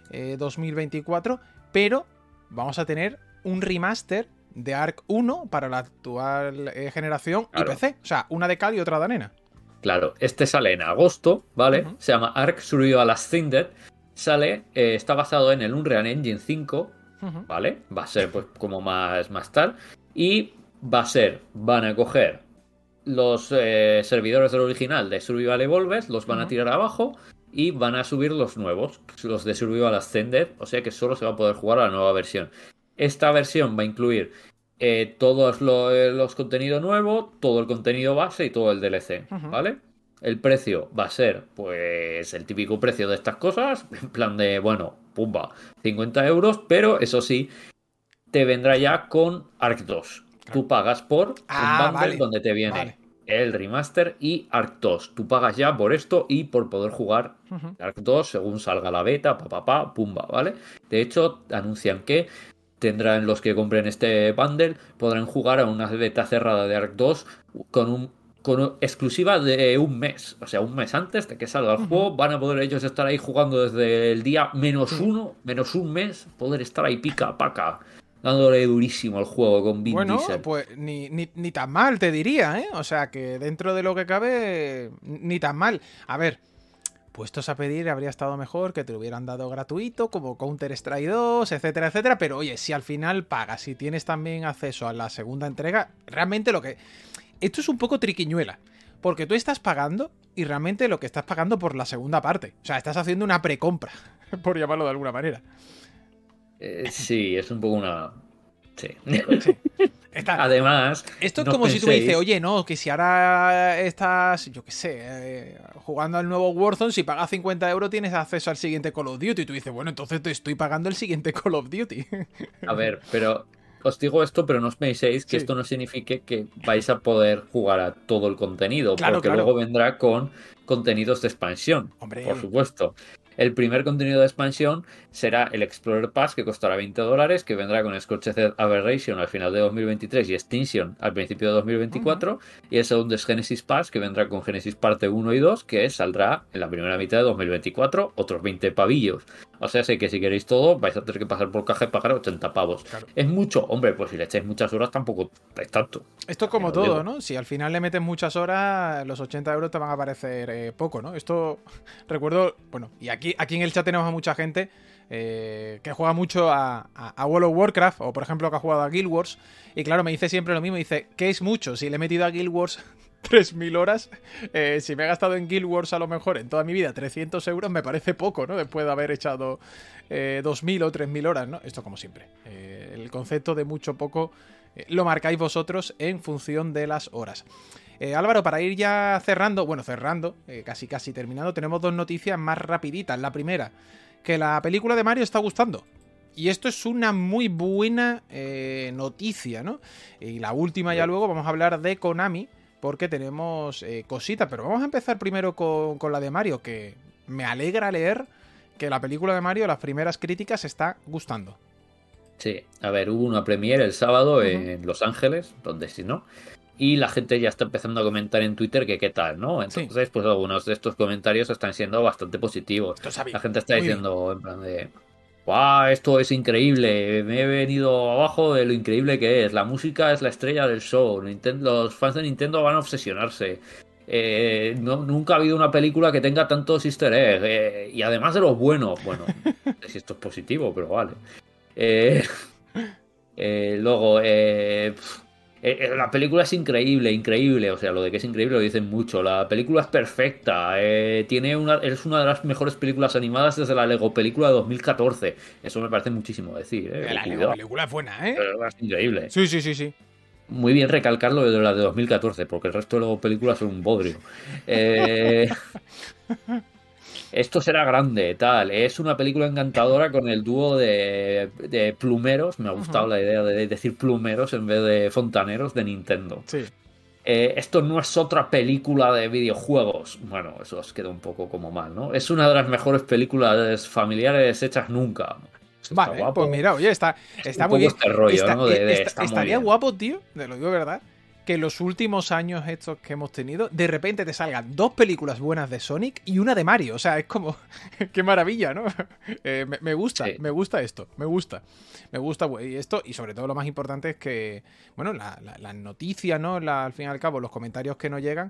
2024, pero vamos a tener un remaster de Ark 1 para la actual generación y PC. O sea, una de cal y otra de arena. Claro, este sale en agosto, ¿vale? Se llama Ark Survival Ascended. Está basado en el Unreal Engine 5, ¿vale? Va a ser pues como más tal. Y van a coger los servidores del original de Survival Evolved, los van a tirar abajo y van a subir los nuevos, los de Survival Ascended, o sea que solo se va a poder jugar a la nueva versión. Esta versión va a incluir todos los contenidos nuevos, todo el contenido base y todo el DLC, ¿vale? El precio va a ser, pues, el típico precio de estas cosas, en plan de, bueno, pumba, 50 euros, pero eso sí, te vendrá ya con Ark 2. Claro. Tú pagas por un bundle donde te viene el remaster y Ark 2. Tú pagas ya por esto y por poder jugar Ark 2 según salga la beta, pumba, ¿vale? De hecho, anuncian que tendrán los que compren este bundle, podrán jugar a una beta cerrada de Ark 2 con exclusiva de un mes. O sea, un mes antes de que salga el juego, van a poder ellos estar ahí jugando desde el día menos un mes, poder estar ahí pica paca, dándole durísimo al juego con Vin Diesel. Pues ni tan mal, te diría, ¿eh? O sea, que dentro de lo que cabe, ni tan mal. A ver, puestos a pedir habría estado mejor que te lo hubieran dado gratuito, como Counter-Strike 2, etcétera, etcétera, pero oye, si al final pagas y tienes también acceso a la segunda entrega, realmente esto es un poco triquiñuela, porque tú estás pagando y realmente lo que estás pagando por la segunda parte, o sea, estás haciendo una precompra, por llamarlo de alguna manera. Sí, es un poco una... Sí. Además, esto es como si tú me dices, oye, no, que si ahora estás, yo qué sé, jugando al nuevo Warzone, si pagas 50 euros tienes acceso al siguiente Call of Duty. Y tú dices, bueno, entonces te estoy pagando el siguiente Call of Duty. A ver, pero os digo esto, pero no os penséis que esto no signifique que vais a poder jugar a todo el contenido, porque luego vendrá con contenidos de expansión, por supuesto. El primer contenido de expansión será el Explorer Pass, que costará $20, que vendrá con Scorched Aberration al final de 2023 y Extinction al principio de 2024. Y el segundo es Genesis Pass, que vendrá con Genesis parte 1 y 2, que saldrá en la primera mitad de 2024, otros 20 pavillos. O sea, sé que si queréis todo, vais a tener que pasar por caja y pagar 80 pavos. Claro. ¿Es mucho? Hombre, pues si le echáis muchas horas tampoco es tanto. Esto es como todo, ¿no? Si al final le metes muchas horas, los 80 euros te van a parecer poco, ¿no? Esto, recuerdo, bueno, y aquí en el chat tenemos a mucha gente que juega mucho a World of Warcraft, o por ejemplo que ha jugado a Guild Wars, y claro, me dice siempre lo mismo, dice, ¿qué es mucho? Si le he metido a Guild Wars 3.000 horas, si me he gastado en Guild Wars a lo mejor en toda mi vida 300 euros, me parece poco, ¿no? Después de haber echado 2.000 o 3.000 horas, ¿no? Esto como siempre. El concepto de mucho poco lo marcáis vosotros en función de las horas. Álvaro, para ir ya cerrando, casi terminando, tenemos 2 noticias más rapiditas. La primera, que la película de Mario está gustando. Y esto es una muy buena noticia, ¿no? Y la última ya luego vamos a hablar de Konami, porque tenemos cositas, pero vamos a empezar primero con la de Mario, que me alegra leer que la película de Mario, las primeras críticas, está gustando. Sí, a ver, hubo una premiere el sábado en Los Ángeles, donde sí, ¿no? Y la gente ya está empezando a comentar en Twitter que qué tal, ¿no? Entonces, pues algunos de estos comentarios están siendo bastante positivos. La gente está diciendo en plan de... ¡Guau! Esto es increíble. Me he venido abajo de lo increíble que es. La música es la estrella del show. Los fans de Nintendo van a obsesionarse. Nunca ha habido una película que tenga tantos easter eggs. Y además de los buenos. Bueno, no sé si esto es positivo, pero vale. Luego, la película es increíble. O sea, lo de que es increíble lo dicen mucho. La película es perfecta. Es una de las mejores películas animadas desde la Lego película de 2014. Eso me parece muchísimo decir. La Lego película es buena, ¿eh? Pero es increíble. Sí. Muy bien recalcarlo de la de 2014, porque el resto de las películas son un bodrio. Esto será grande, tal. Es una película encantadora con el dúo de plumeros. Me ha gustado la idea de decir plumeros en vez de fontaneros de Nintendo. Sí. Esto no es otra película de videojuegos. Bueno, eso os queda un poco como mal, ¿no? Es una de las mejores películas familiares hechas nunca. Vale, pues mira, oye, está muy bien. Este rollo, ¿no? Estaría guapo, tío, te lo digo de verdad, que en los últimos años estos que hemos tenido, de repente te salgan 2 películas buenas de Sonic y una de Mario. O sea, es como... ¡Qué maravilla!, ¿no? Me gusta, sí. me gusta esto. Me gusta esto, y sobre todo lo más importante es que, bueno, las noticias, ¿no? Al fin y al cabo, los comentarios que nos llegan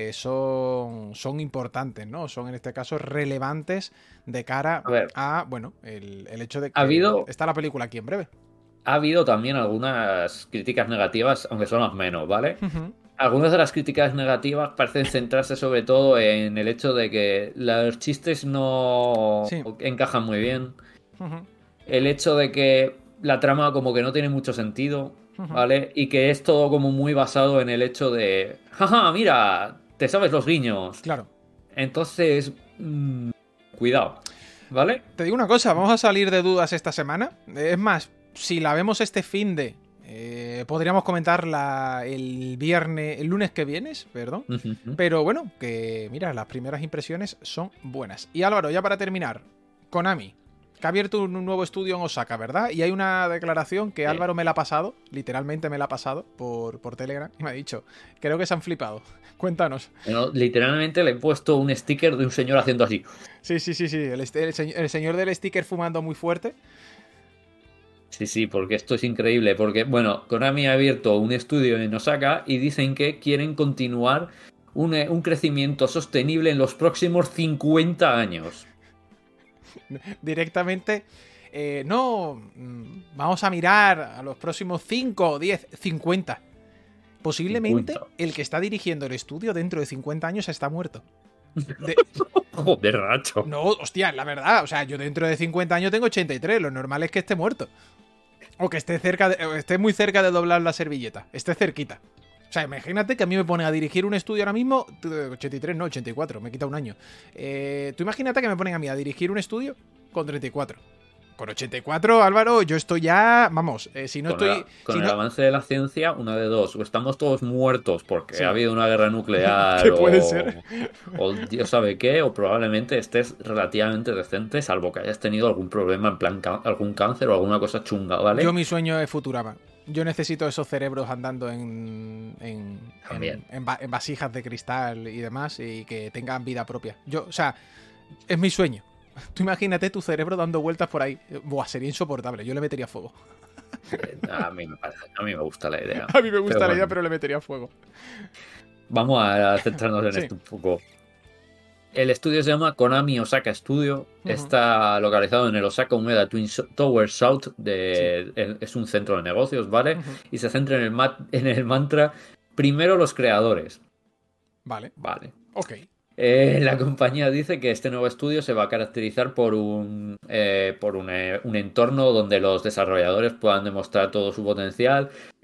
son importantes, ¿no? Son, en este caso, relevantes de cara a bueno, el hecho de que está la película aquí en breve. Ha habido también algunas críticas negativas, aunque son las menos, ¿vale? Algunas de las críticas negativas parecen centrarse sobre todo en el hecho de que los chistes no encajan muy bien. El hecho de que la trama como que no tiene mucho sentido, ¿vale? Y que es todo como muy basado en el hecho de... ¡Jaja, mira! Te sabes los guiños. Claro. Entonces... cuidado, ¿vale? Te digo una cosa, vamos a salir de dudas esta semana. Es más... Si la vemos este finde, podríamos comentarla el lunes que viene, perdón. Pero bueno, que mira, las primeras impresiones son buenas. Y Álvaro, ya para terminar, Konami, que ha abierto un nuevo estudio en Osaka, ¿verdad? Y hay una declaración que Álvaro me la ha pasado, literalmente me la ha pasado por Telegram, y me ha dicho, creo que se han flipado. Cuéntanos. Bueno, literalmente le he puesto un sticker de un señor haciendo así. Sí, el señor del sticker fumando muy fuerte. Sí, porque esto es increíble, porque, bueno, Konami ha abierto un estudio en Osaka y dicen que quieren continuar un crecimiento sostenible en los próximos 50 años. Directamente, vamos a mirar a los próximos 5, 10, 50. Posiblemente 50. El que está dirigiendo el estudio dentro de 50 años está muerto. Joder, Nacho. No, hostia, la verdad, o sea, yo dentro de 50 años tengo 83, lo normal es que esté muerto. O que esté muy cerca de doblar la servilleta, esté cerquita. O sea, imagínate que a mí me pone a dirigir un estudio ahora mismo, 83, no, 84, me quita un año. Tú imagínate que me ponen a mí a dirigir un estudio con 34. Con 84, Álvaro, yo estoy ya... Vamos, si no estoy... Con el avance de la ciencia, una de dos. O estamos todos muertos porque ha habido una guerra nuclear. ¿Qué puede ser? O Dios sabe qué, o probablemente estés relativamente decente, salvo que hayas tenido algún problema, en plan algún cáncer o alguna cosa chunga, ¿vale? Yo mi sueño es Futurama. Yo necesito esos cerebros andando en vasijas de cristal y demás, y que tengan vida propia. O sea, es mi sueño. Tú imagínate tu cerebro dando vueltas por ahí. Buah, sería insoportable. Yo le metería fuego. A mí me gusta la idea. A mí me gusta la idea, pero le metería fuego. Vamos a centrarnos en esto un poco. El estudio se llama Konami Osaka Studio. Está localizado en el Osaka Umeda Twin Tower South. Es un centro de negocios, ¿vale? Y se centra en el mantra primero los creadores. Vale. Ok. La compañía dice que este nuevo estudio se va a caracterizar por un entorno donde los desarrolladores puedan demostrar todo su potencial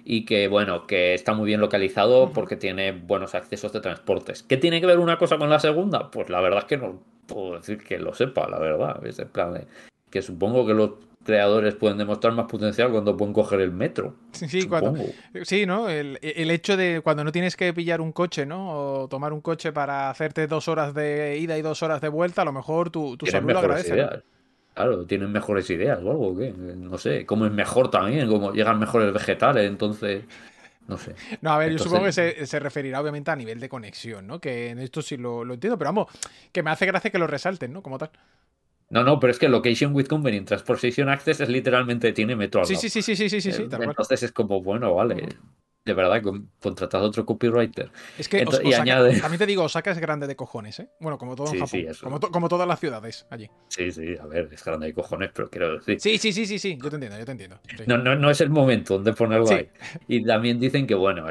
y que, bueno, que está muy bien localizado porque tiene buenos accesos de transportes. ¿Qué tiene que ver una cosa con la segunda? Pues la verdad es que no puedo decir que lo sepa, la verdad. Es en plan de que supongo que los creadores pueden demostrar más potencial cuando pueden coger el metro. Sí, sí, ¿no? El hecho de cuando no tienes que pillar un coche, ¿no? O tomar un coche para hacerte 2 horas de ida y 2 horas de vuelta, a lo mejor tu salud lo agradece, ¿no? Claro, tienen mejores ideas o algo, ¿qué? No sé, como es mejor también, como llegan mejores vegetales, entonces, no sé. No, a ver, yo supongo que se referirá obviamente a nivel de conexión, ¿no? Que en esto sí lo entiendo, pero vamos, que me hace gracia que lo resalten, ¿no? Como tal. No, pero es que Location with Convenient Transportation Access es literalmente tiene metro al lado. Sí, tal cual. Entonces es como, bueno, vale, de verdad, contratad a otro copywriter. Es que añade... también te digo, Osaka es grande de cojones, ¿eh? Bueno, como todo en Japón, como todas las ciudades allí. Sí, a ver, es grande de cojones, pero quiero decir... Sí, yo te entiendo. Sí. No es el momento de ponerlo ahí. Sí. Y también dicen que, bueno,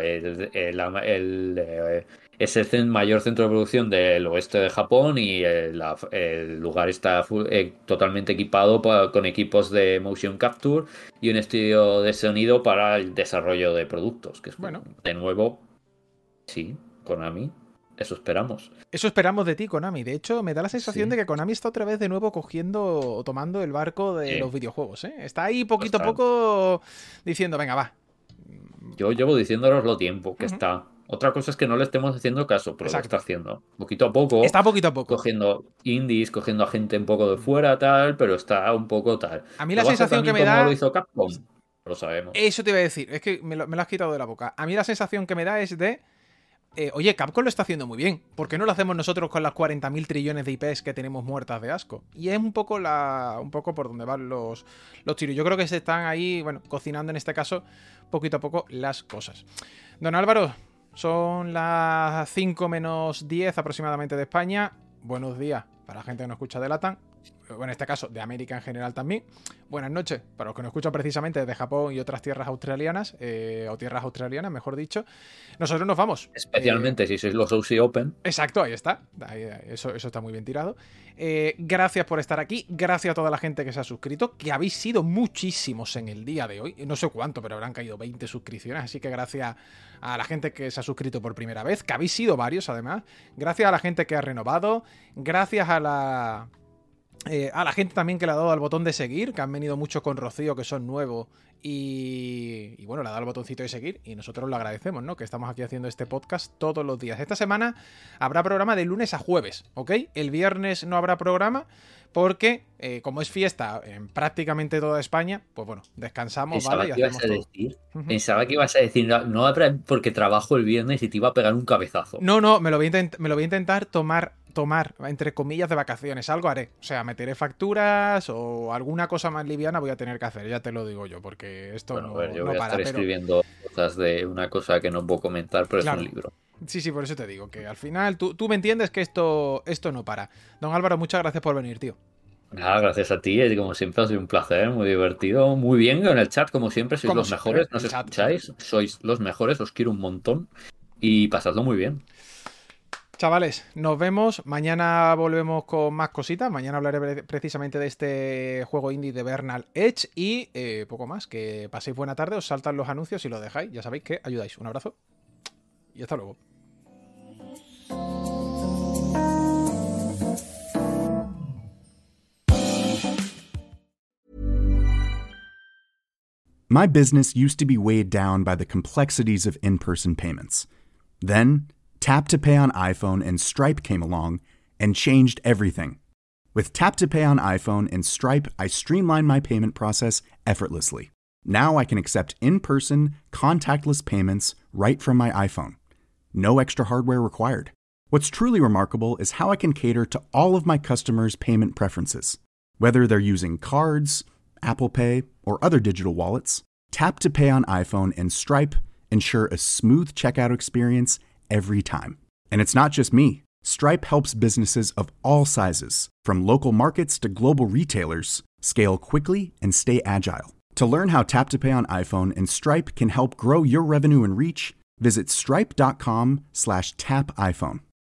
es el mayor centro de producción del oeste de Japón y el lugar está totalmente equipado con equipos de motion capture y un estudio de sonido para el desarrollo de productos. Que es, bueno, de nuevo, sí, Konami, eso esperamos. Eso esperamos de ti, Konami. De hecho, me da la sensación de que Konami está otra vez de nuevo tomando el barco de los videojuegos, ¿eh? Está ahí poquito a poco diciendo, venga, va. Yo llevo diciéndoloslo tiempo, que está... Otra cosa es que no le estemos haciendo caso, pero lo está haciendo. Poquito a poco. Está poquito a poco. Cogiendo indies, cogiendo a gente un poco de fuera, tal, pero está un poco tal. A mí la sensación que me da... ¿Cómo lo hizo Capcom? Lo sabemos. Eso te iba a decir. Es que me lo has quitado de la boca. A mí la sensación que me da es de... oye, Capcom lo está haciendo muy bien. ¿Por qué no lo hacemos nosotros con las 40.000 trillones de IPs que tenemos muertas de asco? Y es un poco por donde van los tiros. Yo creo que se están ahí, bueno, cocinando en este caso, poquito a poco las cosas. Don Álvaro... Son las 5 menos 10 aproximadamente de España. Buenos días para la gente que nos escucha de LATAM. En este caso, de América en general también. Buenas noches para los que nos escuchan precisamente desde Japón y otras tierras australianas. O tierras australianas, mejor dicho. Nosotros nos vamos. Especialmente si sois los OC Open. Exacto, ahí está. Eso está muy bien tirado. Gracias por estar aquí. Gracias a toda la gente que se ha suscrito. Que habéis sido muchísimos en el día de hoy. No sé cuánto, pero habrán caído 20 suscripciones. Así que gracias a la gente que se ha suscrito por primera vez. Que habéis sido varios, además. Gracias a la gente que ha renovado. Gracias a la gente también que le ha dado al botón de seguir, que han venido muchos con Rocío, que son nuevos, y bueno, le ha dado el botoncito de seguir, y nosotros lo agradecemos, ¿no? Que estamos aquí haciendo este podcast todos los días. Esta semana habrá programa de lunes a jueves, ¿ok? El viernes no habrá programa, porque como es fiesta en prácticamente toda España, pues bueno, descansamos, ¿vale? Y hacemos todo. Pensaba que ibas a decir, no habrá porque trabajo el viernes y te iba a pegar un cabezazo. No, me lo voy a intentar tomar, entre comillas, de vacaciones. Algo haré. O sea, meteré facturas o alguna cosa más liviana voy a tener que hacer. Ya te lo digo yo, porque esto yo voy a estar escribiendo cosas de una cosa que no puedo comentar, pero claro, es un libro. Sí, por eso te digo que al final tú me entiendes que esto no para. Don Álvaro, muchas gracias por venir, tío. Nada, gracias a ti, como siempre ha sido un placer, muy divertido, muy bien en el chat, como siempre, sois los mejores, nos escucháis, sois los mejores, os quiero un montón y pasadlo muy bien. Chavales, nos vemos. Mañana volvemos con más cositas. Mañana hablaré precisamente de este juego indie de Bernal Edge y poco más. Que paséis buena tarde, os saltan los anuncios y lo dejáis. Ya sabéis que ayudáis. Un abrazo y hasta luego. My business used to be weighed down by the complexities of in-person payments. Then, Tap to Pay on iPhone and Stripe came along and changed everything. With Tap to Pay on iPhone and Stripe, I streamlined my payment process effortlessly. Now I can accept in-person, contactless payments right from my iPhone. No extra hardware required. What's truly remarkable is how I can cater to all of my customers' payment preferences. Whether they're using cards, Apple Pay, or other digital wallets, Tap to Pay on iPhone and Stripe ensure a smooth checkout experience every time. And it's not just me. Stripe helps businesses of all sizes, from local markets to global retailers, scale quickly and stay agile. To learn how Tap to Pay on iPhone and Stripe can help grow your revenue and reach, visit stripe.com/tapiphone.